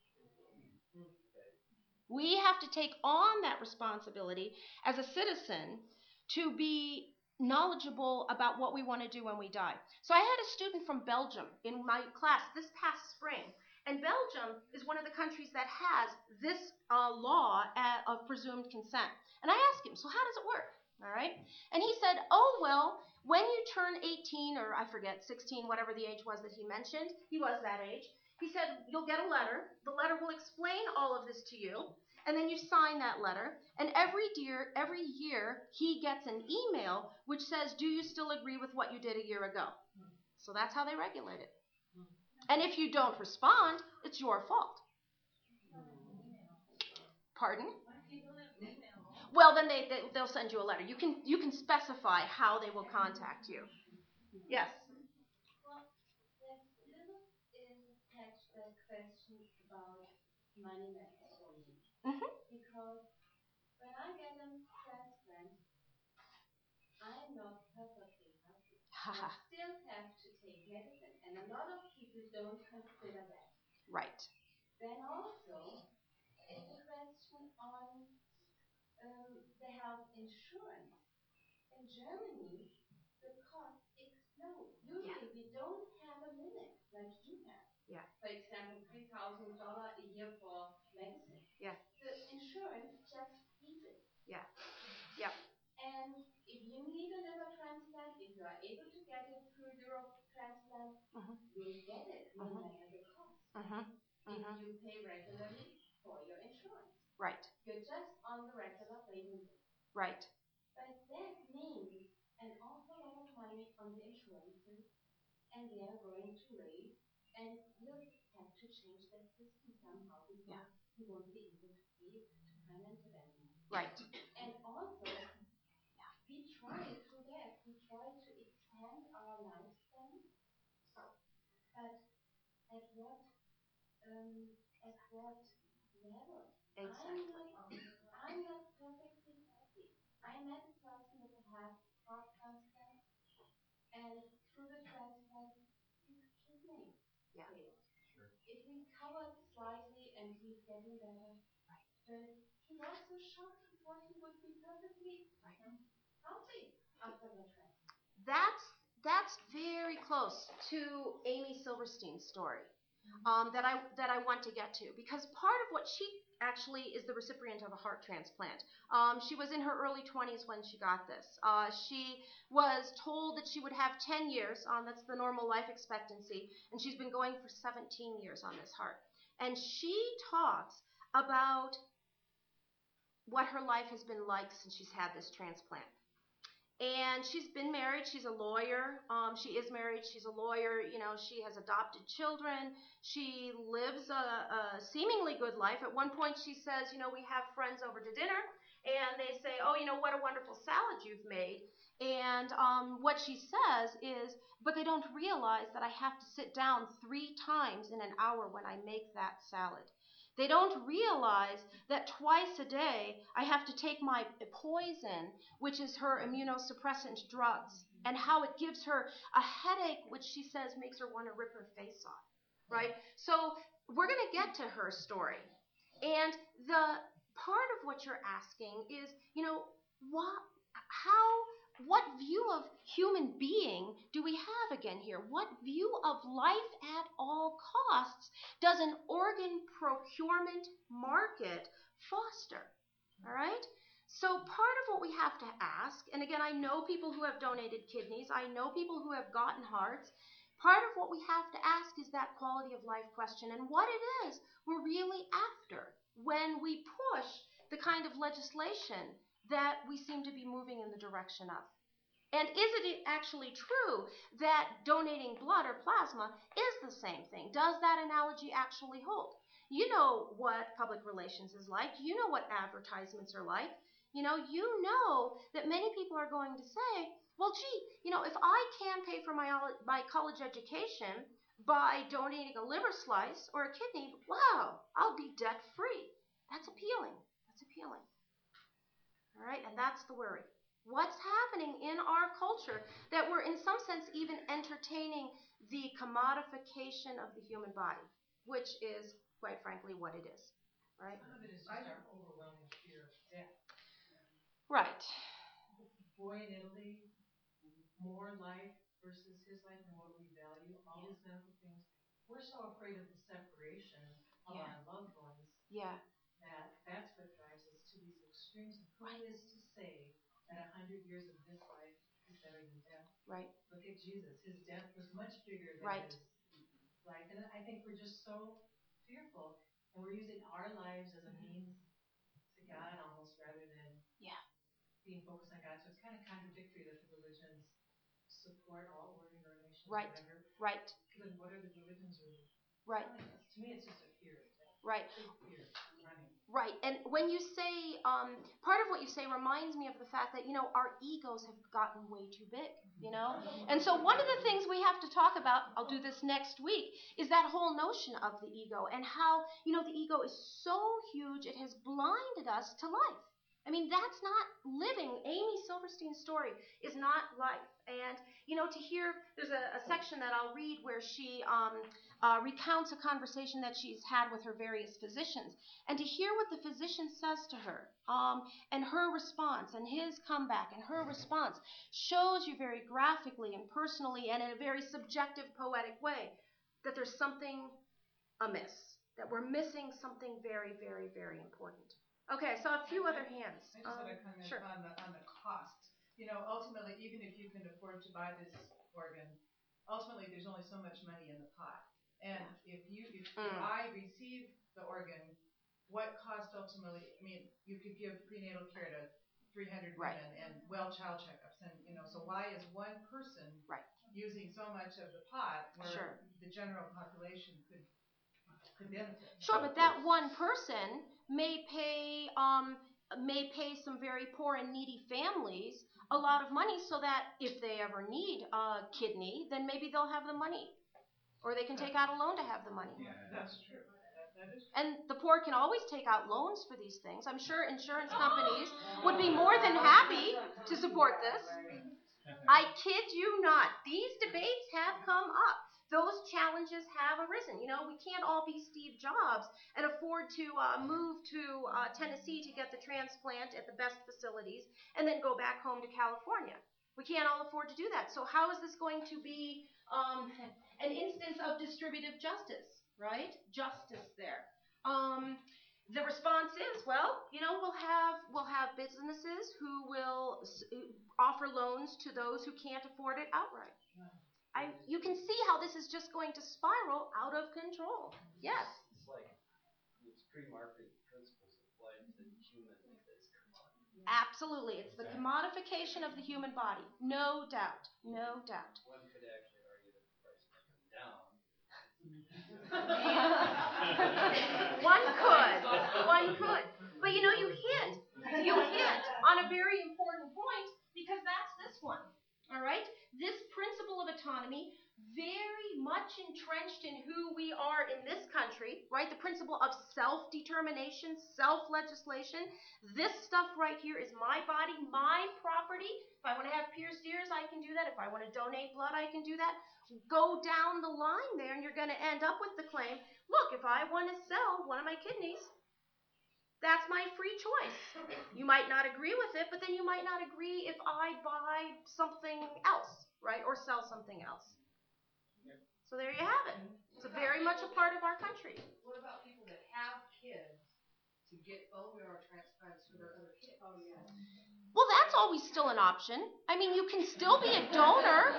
We have to take on that responsibility as a citizen to be knowledgeable about what we want to do when we die. So I had a student from Belgium in my class this past spring, and Belgium is one of the countries that has this uh, law at, of presumed consent. And I asked him, so how does it work? All right? And he said, oh, well, when you turn eighteen, or I forget, sixteen, whatever the age was that he mentioned, he was that age, he said, you'll get a letter. The letter will explain all of this to you, and then you sign that letter. And every year, every year, he gets an email which says, do you still agree with what you did a year ago? So that's how they regulate it. And if you don't respond, it's your fault. Pardon? Well, then they, they, they'll send you a letter. You can, you can specify how they will contact you. Yes? Question about money management. Mm-hmm. Because when I get a transplant, I'm not perfectly healthy. I still have to take medicine. And a lot of people don't consider that. Right. Then also, it's a question on um, the health insurance. In Germany, the costs explode. Usually, we don't have a limit like you have. Yeah. For example, three thousand dollars a year for medicine. Yeah. The insurance just eats it. Yeah. Yep. And if you need a liver transplant, if you are able to get it through Eurotransplant, Mhm. you'll get it no Mhm. matter the cost. Mhm. If Mhm. you pay regularly for your insurance. Right. You're just on the regular waiting list. Right. But that means an awful lot of money on the insurances, and they are going to raise, and we'll have to change that system somehow because Yeah. we won't be able to pay to finance it anymore. Right. And also, we try through that, we try to extend our lifespan, but at what um, at what level? Exactly. I'm not, I'm not perfectly healthy. I met a person with a heart, heart transplant, and through the transplant, his kidney Yeah. failed. Sure. It recovered slightly, and he's getting better. Right. But he was so shocked. He thought he would be perfectly Right. healthy after the transplant. That's that's very close to Amy Silverstein's story um, that I that I want to get to, because part of what she actually is the recipient of a heart transplant. Um, she was in her early twenties when she got this. Uh, she was told that she would have ten years. Um, that's the normal life expectancy, and she's been going for seventeen years on this heart. And she talks about what her life has been like since she's had this transplant. And she's been married. She's a lawyer. Um, she is married. She's a lawyer. You know, she has adopted children. She lives a, a seemingly good life. At one point, she says, you know, we have friends over to dinner, and they say, oh, you know, what a wonderful salad you've made. And um, what she says is, but they don't realize that I have to sit down three times in an hour when I make that salad. They don't realize that twice a day I have to take my poison, which is her immunosuppressant drugs, and how it gives her a headache, which she says makes her want to rip her face off, right? So we're going to get to her story. And the part of what you're asking is, you know, what, how, what view of human being do we have again here? What view of life at all costs does an organ procurement market foster? All right? So part of what we have to ask, and again, I know people who have donated kidneys, I know people who have gotten hearts. Part of what we have to ask is that quality of life question, and what it is we're really after when we push the kind of legislation that we seem to be moving in the direction of. And is it actually true that donating blood or plasma is the same thing? Does that analogy actually hold? You know what public relations is like. You know what advertisements are like. You know, you know that many people are going to say, well, gee, you know, if I can pay for my, my college education by donating a liver slice or a kidney, wow, I'll be debt-free. That's appealing. That's appealing. All right, and that's the worry. What's happening in our culture that we're in some sense even entertaining the commodification of the human body, which is, quite frankly, what it is, right? Some of it is just our overwhelming fear of death. Right. Boy in Italy, more life versus his life and what we value, all these medical things. We're so afraid of the separation of Yeah. our loved ones Yeah. that that's what drives us to these extremes. And who Right. is to say that a hundred years of this life is better than death? Right. Look at Jesus. His death was much bigger than Right. his life. And I think we're just so fearful, and we're using our lives as a means to God almost rather than Yeah. being focused on God. So it's kind of contradictory that the religions support all organ donations, Right. whatever. Right. Then what are the religions really Right. telling us? To me, it's just a fear of death. Right. Big fear, running. Right. And when you say, um, part of what you say reminds me of the fact that, you know, our egos have gotten way too big, you know? And so one of the things we have to talk about, I'll do this next week, is that whole notion of the ego and how, you know, the ego is so huge it has blinded us to life. I mean, that's not living. Amy Silverstein's story is not life. And, you know, to hear, there's a, a section that I'll read where she um, uh, recounts a conversation that she's had with her various physicians. And to hear what the physician says to her, um, and her response, and his comeback, and her response, shows you very graphically and personally and in a very subjective, poetic way that there's something amiss, that we're missing something very, very, very important. Okay, so a few other hands. I just Um, had a comment sure. on the, on the cost. You know, ultimately, even if you can afford to buy this organ, ultimately there's only so much money in the pot. And if you, if, if Mm. I receive the organ, what cost ultimately, I mean, you could give prenatal care to three hundred Right. women and well child checkups and, you know, so why is one person Right. using so much of the pot where Sure. the general population could, could benefit? Sure, but that one person may pay um, may pay some very poor and needy families a lot of money so that if they ever need a kidney, then maybe they'll have the money. Or they can take out a loan to have the money. Yeah, That's true. That, that is true. And the poor can always take out loans for these things. I'm sure insurance companies would be more than happy to support this. I kid you not. These debates have come up. Those challenges have arisen. You know, we can't all be Steve Jobs and afford to uh, move to uh, Tennessee to get the transplant at the best facilities and then go back home to California. We can't all afford to do that. So how is this going to be um, an instance of distributive justice, right? Justice there. Um, the response is, well, you know, we'll have we'll have businesses who will s- offer loans to those who can't afford it outright. I, you can see how this is just going to spiral out of control. Yes. It's like these pre-market principles apply to human as commodity. Absolutely. It's the commodification of the human body. No doubt. No doubt. One could actually argue that the price might come down. One could. One could. But you know, you hit. You hit on a very important point because that's this one. All right? This principle of autonomy, very much entrenched in who we are in this country, right? The principle of self-determination, self-legislation. This stuff right here is my body, my property. If I want to have pierced ears, I can do that. If I want to donate blood, I can do that. Go down the line there, and you're going to end up with the claim, look, if I want to sell one of my kidneys, that's my free choice. You might not agree with it, but then you might not agree if I buy something else, right, or sell something else. So there you have it. It's a very much a part of our country. What about people that have kids to get bone marrow transplants for their other kids? Oh, yeah. Well, that's always still an option. I mean, you can still be a donor.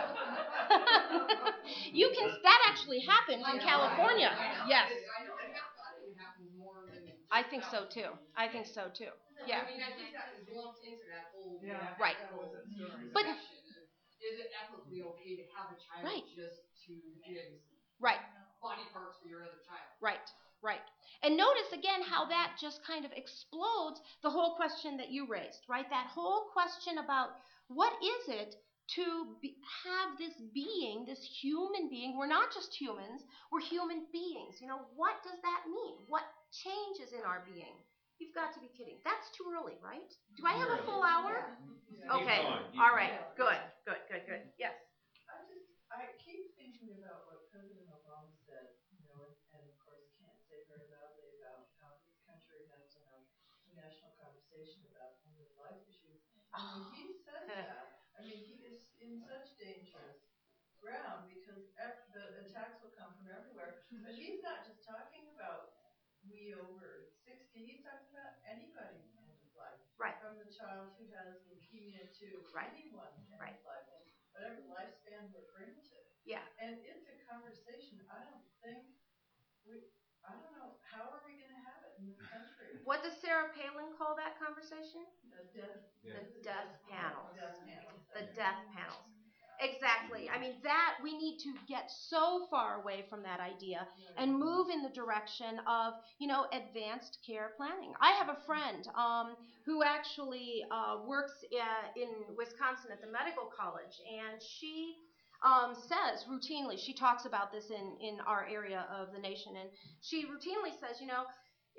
You can. That actually happens in California. Yes. I know it happens. I think it happens more than. I think so too. I think so too. Yeah. I mean, I think that is lumped into that whole. Yeah. Right. That whole But- discussion. Is it ethically okay to have a child Right. just to give Right. body parts for your other child? Right, right. And notice again how that just kind of explodes the whole question that you raised, right? That whole question about what is it to be, have this being, this human being. We're not just humans, we're human beings. You know, what does that mean? What changes in our being? You've got to be kidding. That's too early, right? Do I have a full hour? Okay, all right, good, good, good, good. Yes. I just, I keep thinking about what President Obama said, you know, and, and of course can't say very loudly about how this country has to have a national conversation about end of life issues. And when he says that, I mean, he is in such dangerous ground because ev- the attacks will come from everywhere. But he's not just talking about we over sixty, he's talking about anybody end of life. Right. From the child who has leukemia to Right. anyone end Right. of life. And whatever lifespan we're granted. Yeah. And it's a conversation I don't think we, I don't know, how are we going to have it in this country? What does Sarah Palin call that conversation? The death, The death panels. death panels. The death panels. Exactly. I mean, that we need to get so far away from that idea and move in the direction of, you know, advanced care planning. I have a friend um, who actually uh, works uh, in Wisconsin at the medical college, and she um, says routinely, she talks about this in, in our area of the nation, and she routinely says, you know,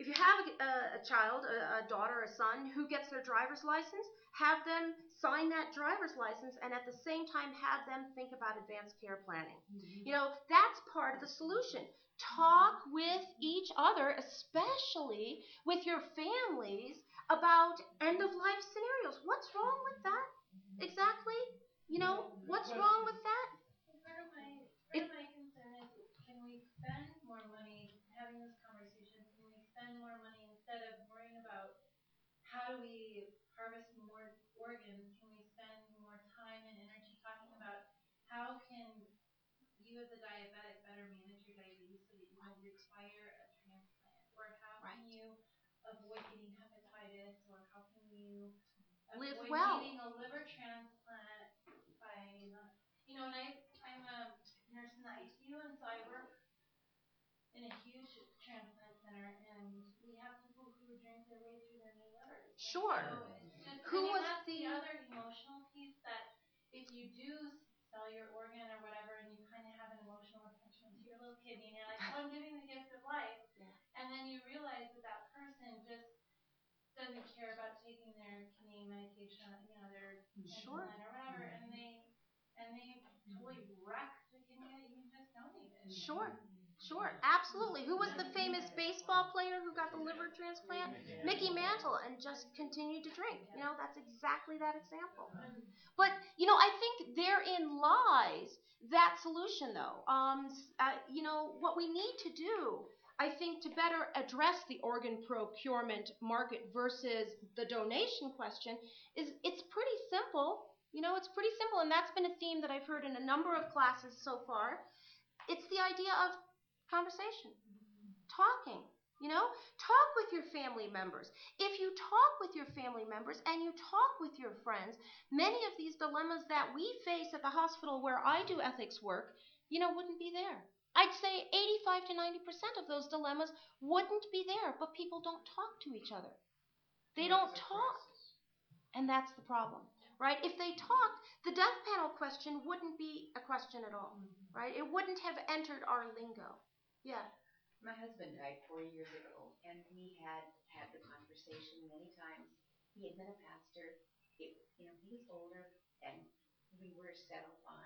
if you have a, a child, a, a daughter, a son who gets their driver's license, have them sign that driver's license and at the same time have them think about advanced care planning. Mm-hmm. You know, that's part of the solution. Talk with each other, especially with your families, about end-of-life scenarios. What's wrong with that? Exactly. You know, what's wrong with that? Part of my, part of my concern is, can we spend more money having this conversation? Can we spend more money instead of worrying about how do we harvest more organs? Can we spend more time and energy talking about how can you as a diabetic better manage your diabetes so that you won't require a transplant? Or how right. can you avoid getting hepatitis? Or how can you live avoid well. needing a liver transplant by not, you know, and I, I'm a nurse in the I C U, and so I work in a huge transplant center, and we have people who drink their way through their new livers. Sure. So it's just, Who I mean, was that's the, the other emotional piece, that if you do sell your organ or whatever, and you kind of have an emotional attachment to your little kidney, and you're like, oh, I'm giving the gift of life, yeah. and then you realize that that person just doesn't care about taking their kidney medication, you know, their sure. insulin or whatever, and they and they totally wreck the kidney that you just donated. Sure. Sure, absolutely. Who was the famous baseball player who got the liver transplant? Mickey Mantle, and just continued to drink. You know, that's exactly that example. But, you know, I think therein lies that solution, though. Um, uh, you know, what we need to do, I think, to better address the organ procurement market versus the donation question is it's pretty simple. You know, it's pretty simple, and that's been a theme that I've heard in a number of classes so far. It's the idea of conversation, talking, you know, talk with your family members. If you talk with your family members and you talk with your friends, many of these dilemmas that we face at the hospital where I do ethics work, you know, wouldn't be there. I'd say eighty-five to ninety percent of those dilemmas wouldn't be there, but people don't talk to each other. They don't talk. And that's the problem, right? If they talked, the death panel question wouldn't be a question at all, right? It wouldn't have entered our lingo. Yeah. My husband died four years ago, and we had had the conversation many times. He had been a pastor. It, you know, he was older, and we were settled on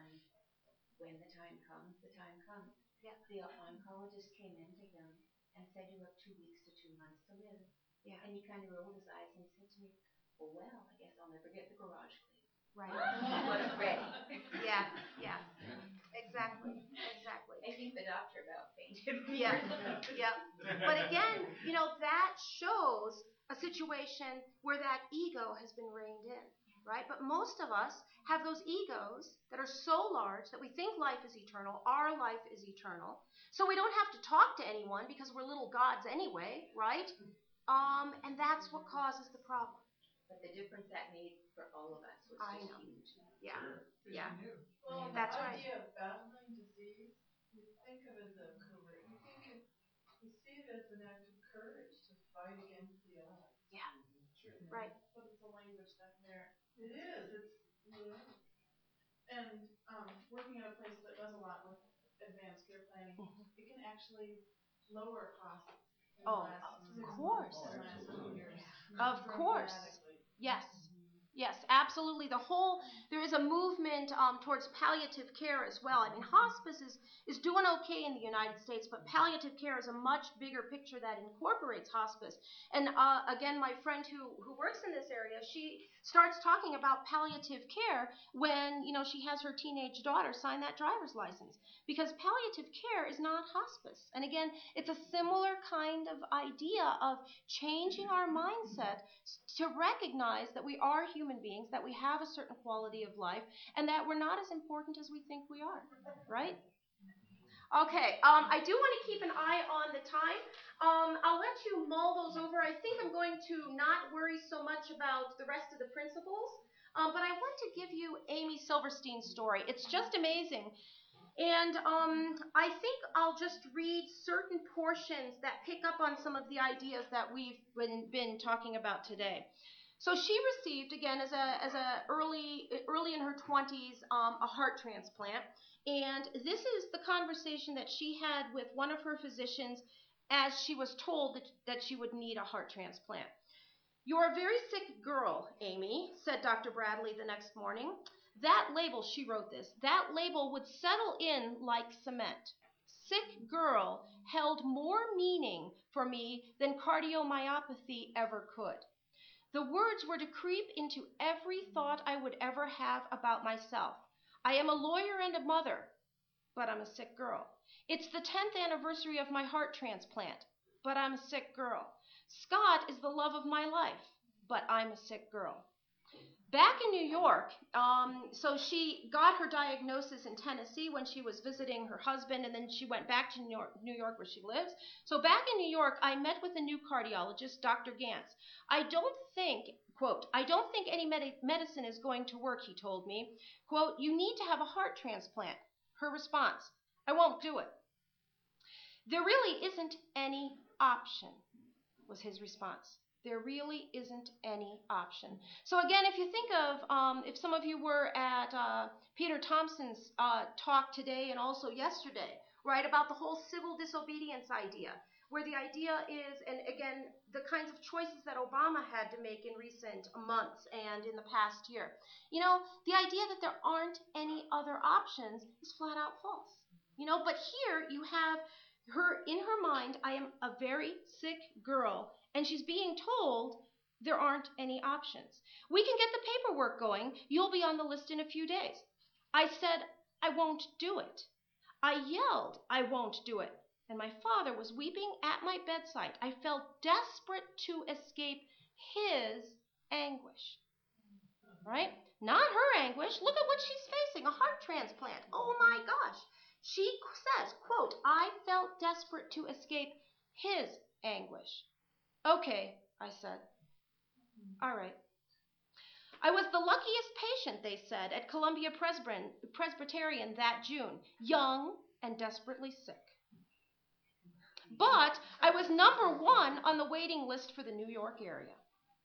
when the time comes, the time comes. Yeah. The oncologist came in to him and said, you have two weeks to two months to live. Yeah. And he kind of rolled his eyes and said to me, well, well, I guess I'll never get the garage clean. Right. He wasn't ready. Yeah, yeah. Exactly, exactly. I think the doctor about fainted. Yeah, yeah. But again, you know, that shows a situation where that ego has been reined in, right? But most of us have those egos that are so large that we think life is eternal, our life is eternal. So we don't have to talk to anyone because we're little gods anyway, right? Um, and that's what causes the problem. But the difference that made for all of us was I just know. huge. Yeah, Sure. yeah. Well, That's the right. idea of battling disease, you think of it as a courage. You think it, you see it as an act of courage to fight against the odds. Yeah. Sure. Right. But it's a language that there. It is. It's yeah. And um, working at a place that does a lot with advanced care planning, Mm-hmm. it can actually lower costs. In Oh, the last of six course. months, in the last few years, Of course. dramatically. Yes. Yes, absolutely. The whole, there is a movement um, towards palliative care as well. I mean, hospice is, is doing okay in the United States, but palliative care is a much bigger picture that incorporates hospice. And uh, again, my friend who, who works in this area, she starts talking about palliative care when, you know, she has her teenage daughter sign that driver's license. Because palliative care is not hospice. And again, it's a similar kind of idea of changing our mindset to recognize that we are human beings, that we have a certain quality of life, and that we're not as important as we think we are, right? Okay, um, I do want to keep an eye on the time. Um, I'll let you mull those over. I think I'm going to not worry so much about the rest of the principles, um, but I want to give you Amy Silverstein's story. It's just amazing. And um, I think I'll just read certain portions that pick up on some of the ideas that we've been, been talking about today. So she received, again, as a as a early early in her twenties, um, a heart transplant. And this is the conversation that she had with one of her physicians as she was told that, that she would need a heart transplant. "You're a very sick girl, Amy," said Doctor Bradley the next morning. That label, she wrote this, that label would settle in like cement. Sick girl held more meaning for me than cardiomyopathy ever could. The words were to creep into every thought I would ever have about myself. I am a lawyer and a mother, but I'm a sick girl. It's the tenth anniversary of my heart transplant, but I'm a sick girl. Scott is the love of my life, but I'm a sick girl. Back in New York, um, so she got her diagnosis in Tennessee when she was visiting her husband, and then she went back to New York, New York where she lives. So back in New York, I met with a new cardiologist, Doctor Gantz. I don't think, quote, I don't think any med- medicine is going to work, he told me. Quote, you need to have a heart transplant. Her response, I won't do it. There really isn't any option, was his response. There really isn't any option. So again, if you think of, um, if some of you were at uh, Peter Thompson's uh, talk today and also yesterday, right, about the whole civil disobedience idea, where the idea is, and again, the kinds of choices that Obama had to make in recent months and in the past year. You know, the idea that there aren't any other options is flat out false. You know, but here you have her, in her mind, I am a very sick girl, and she's being told there aren't any options. We can get the paperwork going. You'll be on the list in a few days. I said, I won't do it. I yelled, I won't do it. And my father was weeping at my bedside. I felt desperate to escape his anguish. Right? Not her anguish. Look at what she's facing, a heart transplant. Oh my gosh. She says, quote, I felt desperate to escape his anguish. Okay, I said. All right. I was the luckiest patient, they said, at Columbia Presbyterian that June, young and desperately sick. But I was number one on the waiting list for the New York area.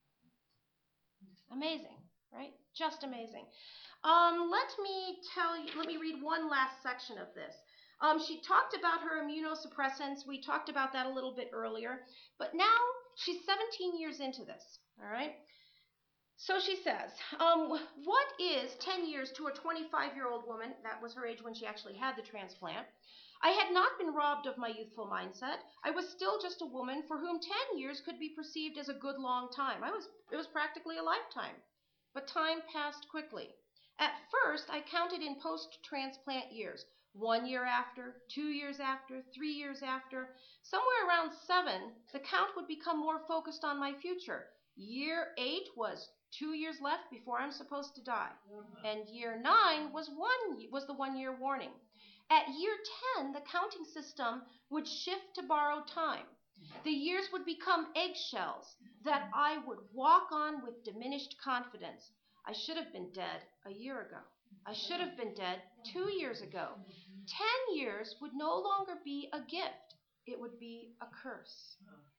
Amazing, right? Just amazing. Um, let me tell you, let me read one last section of this. Um, she talked about her immunosuppressants. We talked about that a little bit earlier. But now she's seventeen years into this, all right? So she says, um, what is ten years to a twenty-five-year-old woman? That was her age when she actually had the transplant. I had not been robbed of my youthful mindset. I was still just a woman for whom ten years could be perceived as a good long time. I was, it was practically a lifetime. But time passed quickly. At first, I counted in post-transplant years. One year after, two years after, three years after. Somewhere around seven, the count would become more focused on my future. Year eight was two years left before I'm supposed to die. And year nine was one was the one-year warning. At year ten, the counting system would shift to borrowed time. The years would become eggshells that I would walk on with diminished confidence. I should have been dead a year ago. I should have been dead two years ago. Ten years would no longer be a gift. It would be a curse.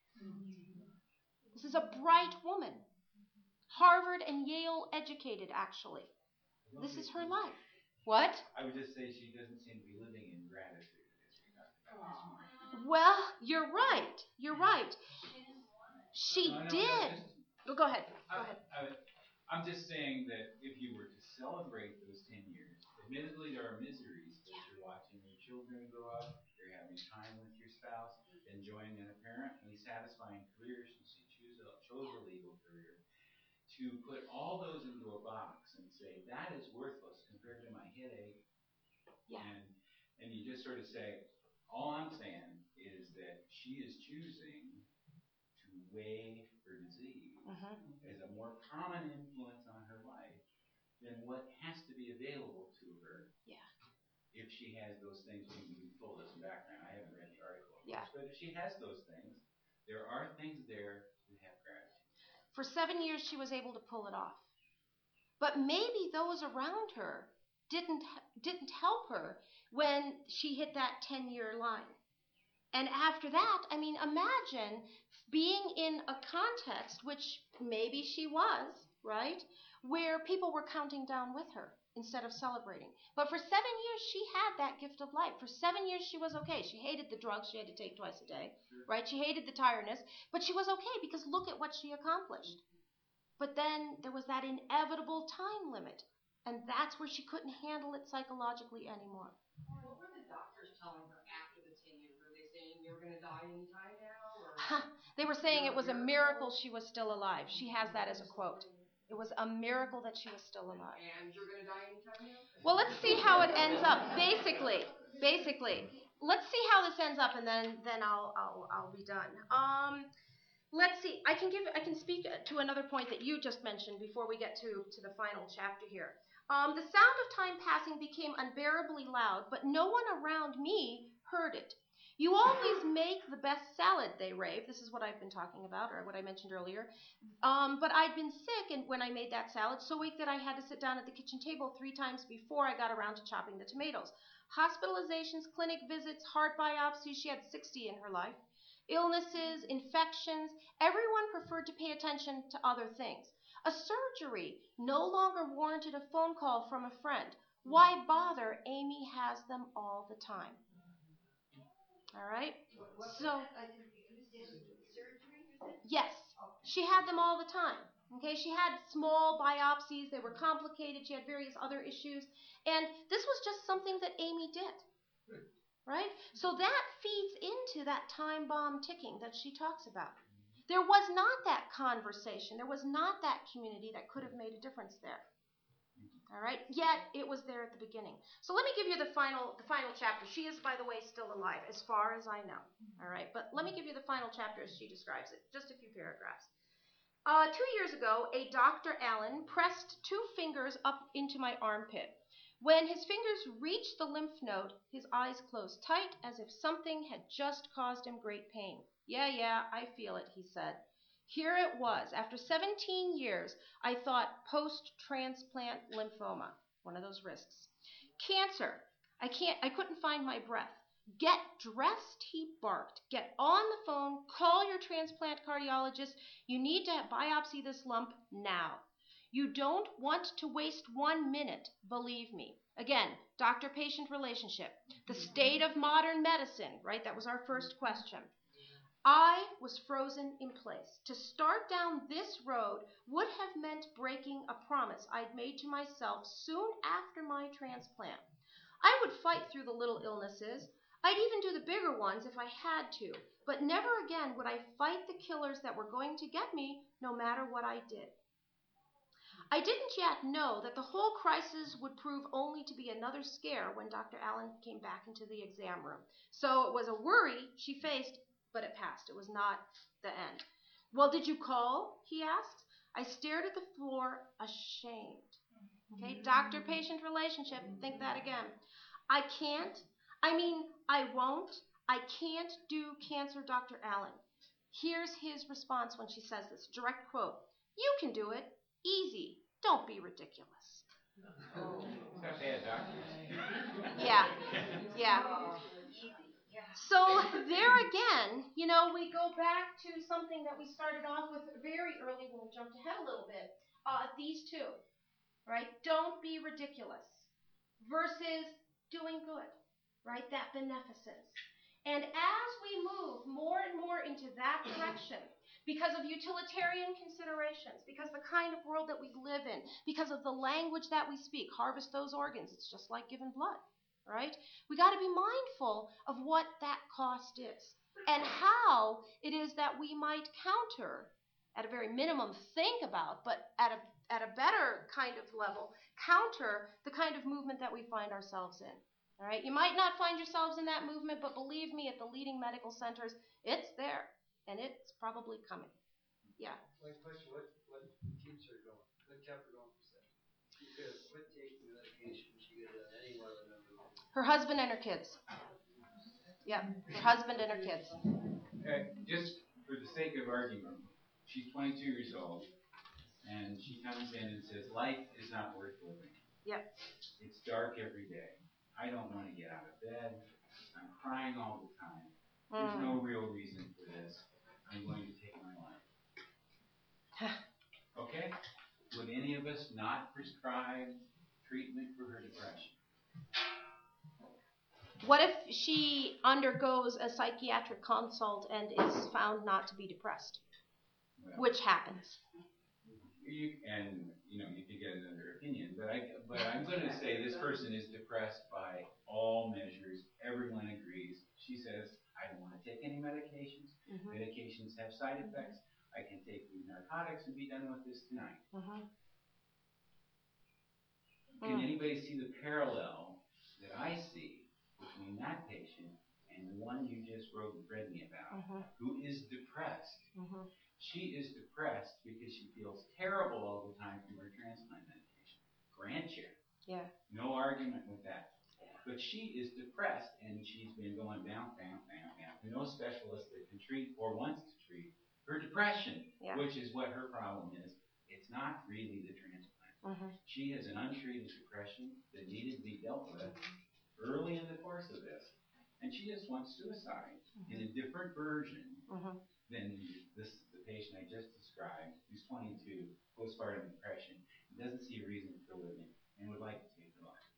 This is a bright woman. Harvard and Yale educated, actually. This is her life. What? I would just say she doesn't seem to be living in gratitude. Well, you're right. You're right. She No, no, no, did. just- Oh, go ahead. Go I, ahead. I, I'm just saying that if you were to celebrate those ten years, admittedly there are miseries, but you're watching your children grow up, you're having time with your spouse, enjoying an apparently satisfying career since you choose a, chose a legal career. To put all those into a box and say that is worthless compared to my headache, Yeah. and and you just sort of say, all I'm saying is that she is choosing to weigh her disease Uh-huh. as a more prominent influence on her life than what has to be available to her. Yeah. If she has those things, we can pull this background. I haven't read the article, of Yeah. course, but if she has those things, there are things there to have gratitude. For seven years, she was able to pull it off. But maybe those around her didn't didn't help her when she hit that ten-year line. And after that, I mean, imagine being in a context, which maybe she was, right, where people were counting down with her. instead of celebrating. But for seven years, she had that gift of life. For seven years, she was okay. She hated the drugs she had to take twice a day, right? She hated the tiredness, but she was okay because look at what she accomplished. But then there was that inevitable time limit, and that's where she couldn't handle it psychologically anymore. What were the doctors telling her after the ten years? Were they saying you're going to die anytime now? Or? They were saying it was a miracle she was still alive. She has that as a quote. It was a miracle that she was still alive. And you're going to die anytime now? Well, let's see how it ends up. Basically, basically, let's see how this ends up, and then then I'll I'll I'll be done. Um, let's see. I can give I can speak to another point that you just mentioned before we get to to the final chapter here. Um, the sound of time passing became unbearably loud, but no one around me heard it. You always make the best salad, they rave. This is what I've been talking about, or what I mentioned earlier. Um, but I'd been sick and when I made that salad, so weak that I had to sit down at the kitchen table three times before I got around to chopping the tomatoes. Hospitalizations, clinic visits, heart biopsies, she had sixty in her life. Illnesses, infections, everyone preferred to pay attention to other things. A surgery no longer warranted a phone call from a friend. Why bother? Amy has them all the time. All right? So, yes, she had them all the time. Okay, she had small biopsies. They were complicated. She had various other issues. And this was just something that Amy did. Right? So that feeds into that time bomb ticking that she talks about. There was not that conversation. There was not that community that could have made a difference there. All right? Yet it was there at the beginning. So let me give you the final the final chapter. She is, by the way, still alive, as far as I know. All right? But let me give you the final chapter as she describes it. Just a few paragraphs. Uh, two years ago, a Doctor Allen pressed two fingers up into my armpit. When his fingers reached the lymph node, his eyes closed tight as if something had just caused him great pain. Yeah, yeah, I feel it, he said. Here it was. After seventeen years, I thought post-transplant lymphoma, one of those risks. Cancer. I can't, I couldn't find my breath. Get dressed, he barked. Get on the phone, call your transplant cardiologist. You need to biopsy this lump now. You don't want to waste one minute, believe me. Again, doctor-patient relationship. The state of modern medicine, right? That was our first question. I was frozen in place. To start down this road would have meant breaking a promise I'd made to myself soon after my transplant. I would fight through the little illnesses. I'd even do the bigger ones if I had to, but never again would I fight the killers that were going to get me no matter what I did. I didn't yet know that the whole crisis would prove only to be another scare when Doctor Allen came back into the exam room. So it was a worry she faced, but it passed. It was not the end. Well, did you call? He asked. I stared at the floor, ashamed. Okay, doctor-patient relationship. Think that again. I can't. I mean, I won't. I can't do cancer, Doctor Allen. Here's his response when she says this. Direct quote. You can do it. Easy. Don't be ridiculous. Oh. Not bad, doctor. Yeah. Yeah. So there again, you know, we go back to something that we started off with very early when we jumped ahead a little bit. Uh, these two, right? Don't be ridiculous versus doing good, right? That beneficence. And as we move more and more into that direction, because of utilitarian considerations, because the kind of world that we live in, because of the language that we speak, harvest those organs, it's just like giving blood. Right? We got to be mindful of what that cost is and how it is that we might counter, at a very minimum, think about, but at a at a better kind of level, counter the kind of movement that we find ourselves in. All right? You might not find yourselves in that movement, but believe me, at the leading medical centers, it's there, and it's probably coming. Yeah. My question: What what keeps her going? What kept her going for seven? She could have quit taking the medication. She could have done any one of the numbers. Her husband and her kids. Yep, her husband and her kids. Uh, just for the sake of argument, she's twenty-two years old, and she comes in and says, life is not worth living. Yep. It's dark every day. I don't want to get out of bed. I'm crying all the time. There's Mm. no real reason for this. I'm going to take my life. Okay? Would any of us not prescribe treatment for her depression. What if she undergoes a psychiatric consult and is found not to be depressed? Well, Which happens. You, and, you know, you could get another opinion, but, I, but I'm going to say this person is depressed by all measures. Everyone agrees. She says, I don't want to take any medications. Mm-hmm. Medications have side effects. I can take these narcotics and be done with this tonight. Mm-hmm. Can mm. anybody see the parallel that I see between that patient and the one you just wrote and read me about, mm-hmm. who is depressed? Mm-hmm. She is depressed because she feels terrible all the time from her transplant medication. Grant you. Yeah. No argument with that. Yeah. But she is depressed, and she's been going down, down, down, down. No specialist that can treat or wants to treat her depression, yeah. which is what her problem is. It's not really the transplant. Mm-hmm. She has an untreated depression that needed to be dealt with early in the course of this. And she just wants suicide mm-hmm. in a different version mm-hmm. than this the patient I just described, who's twenty-two, postpartum depression, doesn't see a reason for living, and would like to take her life.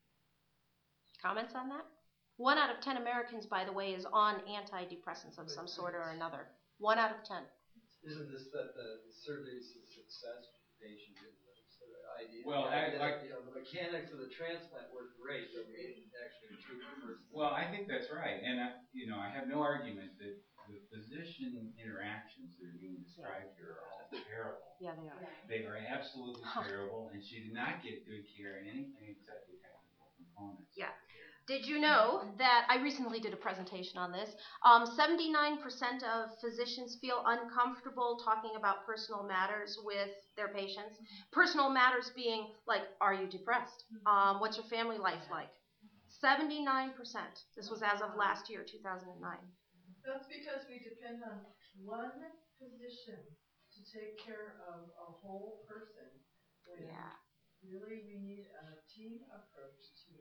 Comments on that? One out of ten Americans, by the way, is on antidepressants of some sort or another. One out of ten. Isn't this that the surveys of success for the patient is the sort of idea? Well, I, that, I, you know, the mechanics of the transplant work great, but we didn't actually treat the person. Well, I think that's right, and I, you know, I have no argument that the physician interactions that are being described here are all terrible. Yeah, they are. They are absolutely terrible, and she did not get good care in anything except the technical components. Yeah. Did you know that I recently did a presentation on this? Um, seventy-nine percent of physicians feel uncomfortable talking about personal matters with their patients. Personal matters being like, are you depressed? Um, what's your family life like? seventy-nine percent. This was as of last year, two thousand nine. That's because we depend on one physician to take care of a whole person. When yeah. Really, we need a team approach to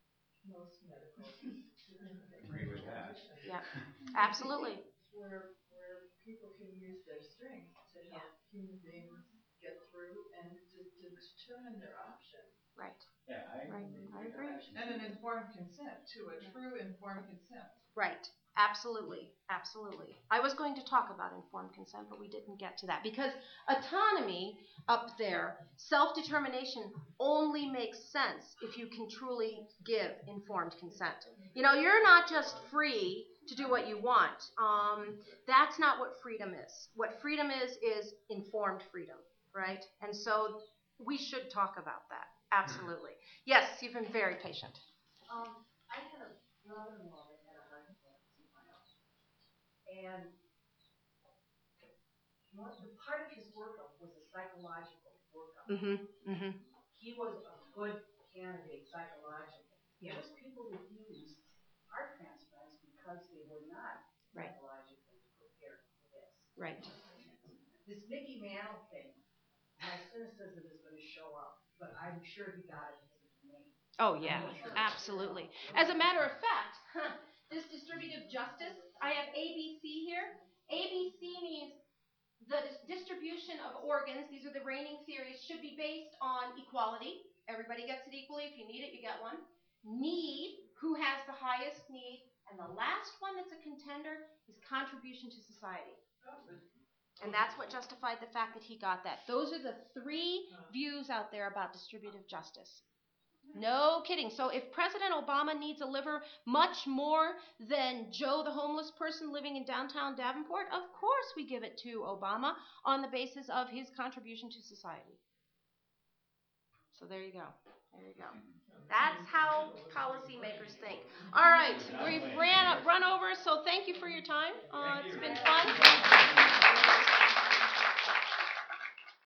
most medical. Agree with that. Yeah, absolutely. Where where people can use their strengths to help yeah. human beings get through and to, to determine their options. Right. Yeah, I right. agree. I agree. And an informed consent too, a true informed consent. Right. Absolutely. Absolutely. I was going to talk about informed consent, but we didn't get to that because autonomy up there, self-determination, only makes sense if you can truly give informed consent. You know, you're not just free to do what you want. Um, that's not what freedom is. What freedom is is informed freedom, right? And so we should talk about that. Absolutely. Yes, you've been very patient. Um, I had a brother-in-law that had a heart attack. And what, the part of his workup was a psychological workup. Mm-hmm, mm-hmm. He was a good candidate psychologically. Yeah. Most people refused heart transplants because they were not right. psychologically prepared for this. Right. This Mickey Mantle thing, my cynicism is going to show up, but I'm sure he got it because of me. Oh, yeah, sure. Absolutely. As a matter of fact, huh, this distributive justice, I have A B C here. A B C means the distribution of organs, these are the reigning theories, should be based on equality. Everybody gets it equally. If you need it, you get one. Need, who has the highest need. And the last one that's a contender is contribution to society. And that's what justified the fact that he got that. Those are the three views out there about distributive justice. No kidding. So if President Obama needs a liver much more than Joe, the homeless person living in downtown Davenport, of course we give it to Obama on the basis of his contribution to society. So there you go. There you go. That's how policymakers think. All right, we've ran run over, so thank you for your time. Uh, it's been fun.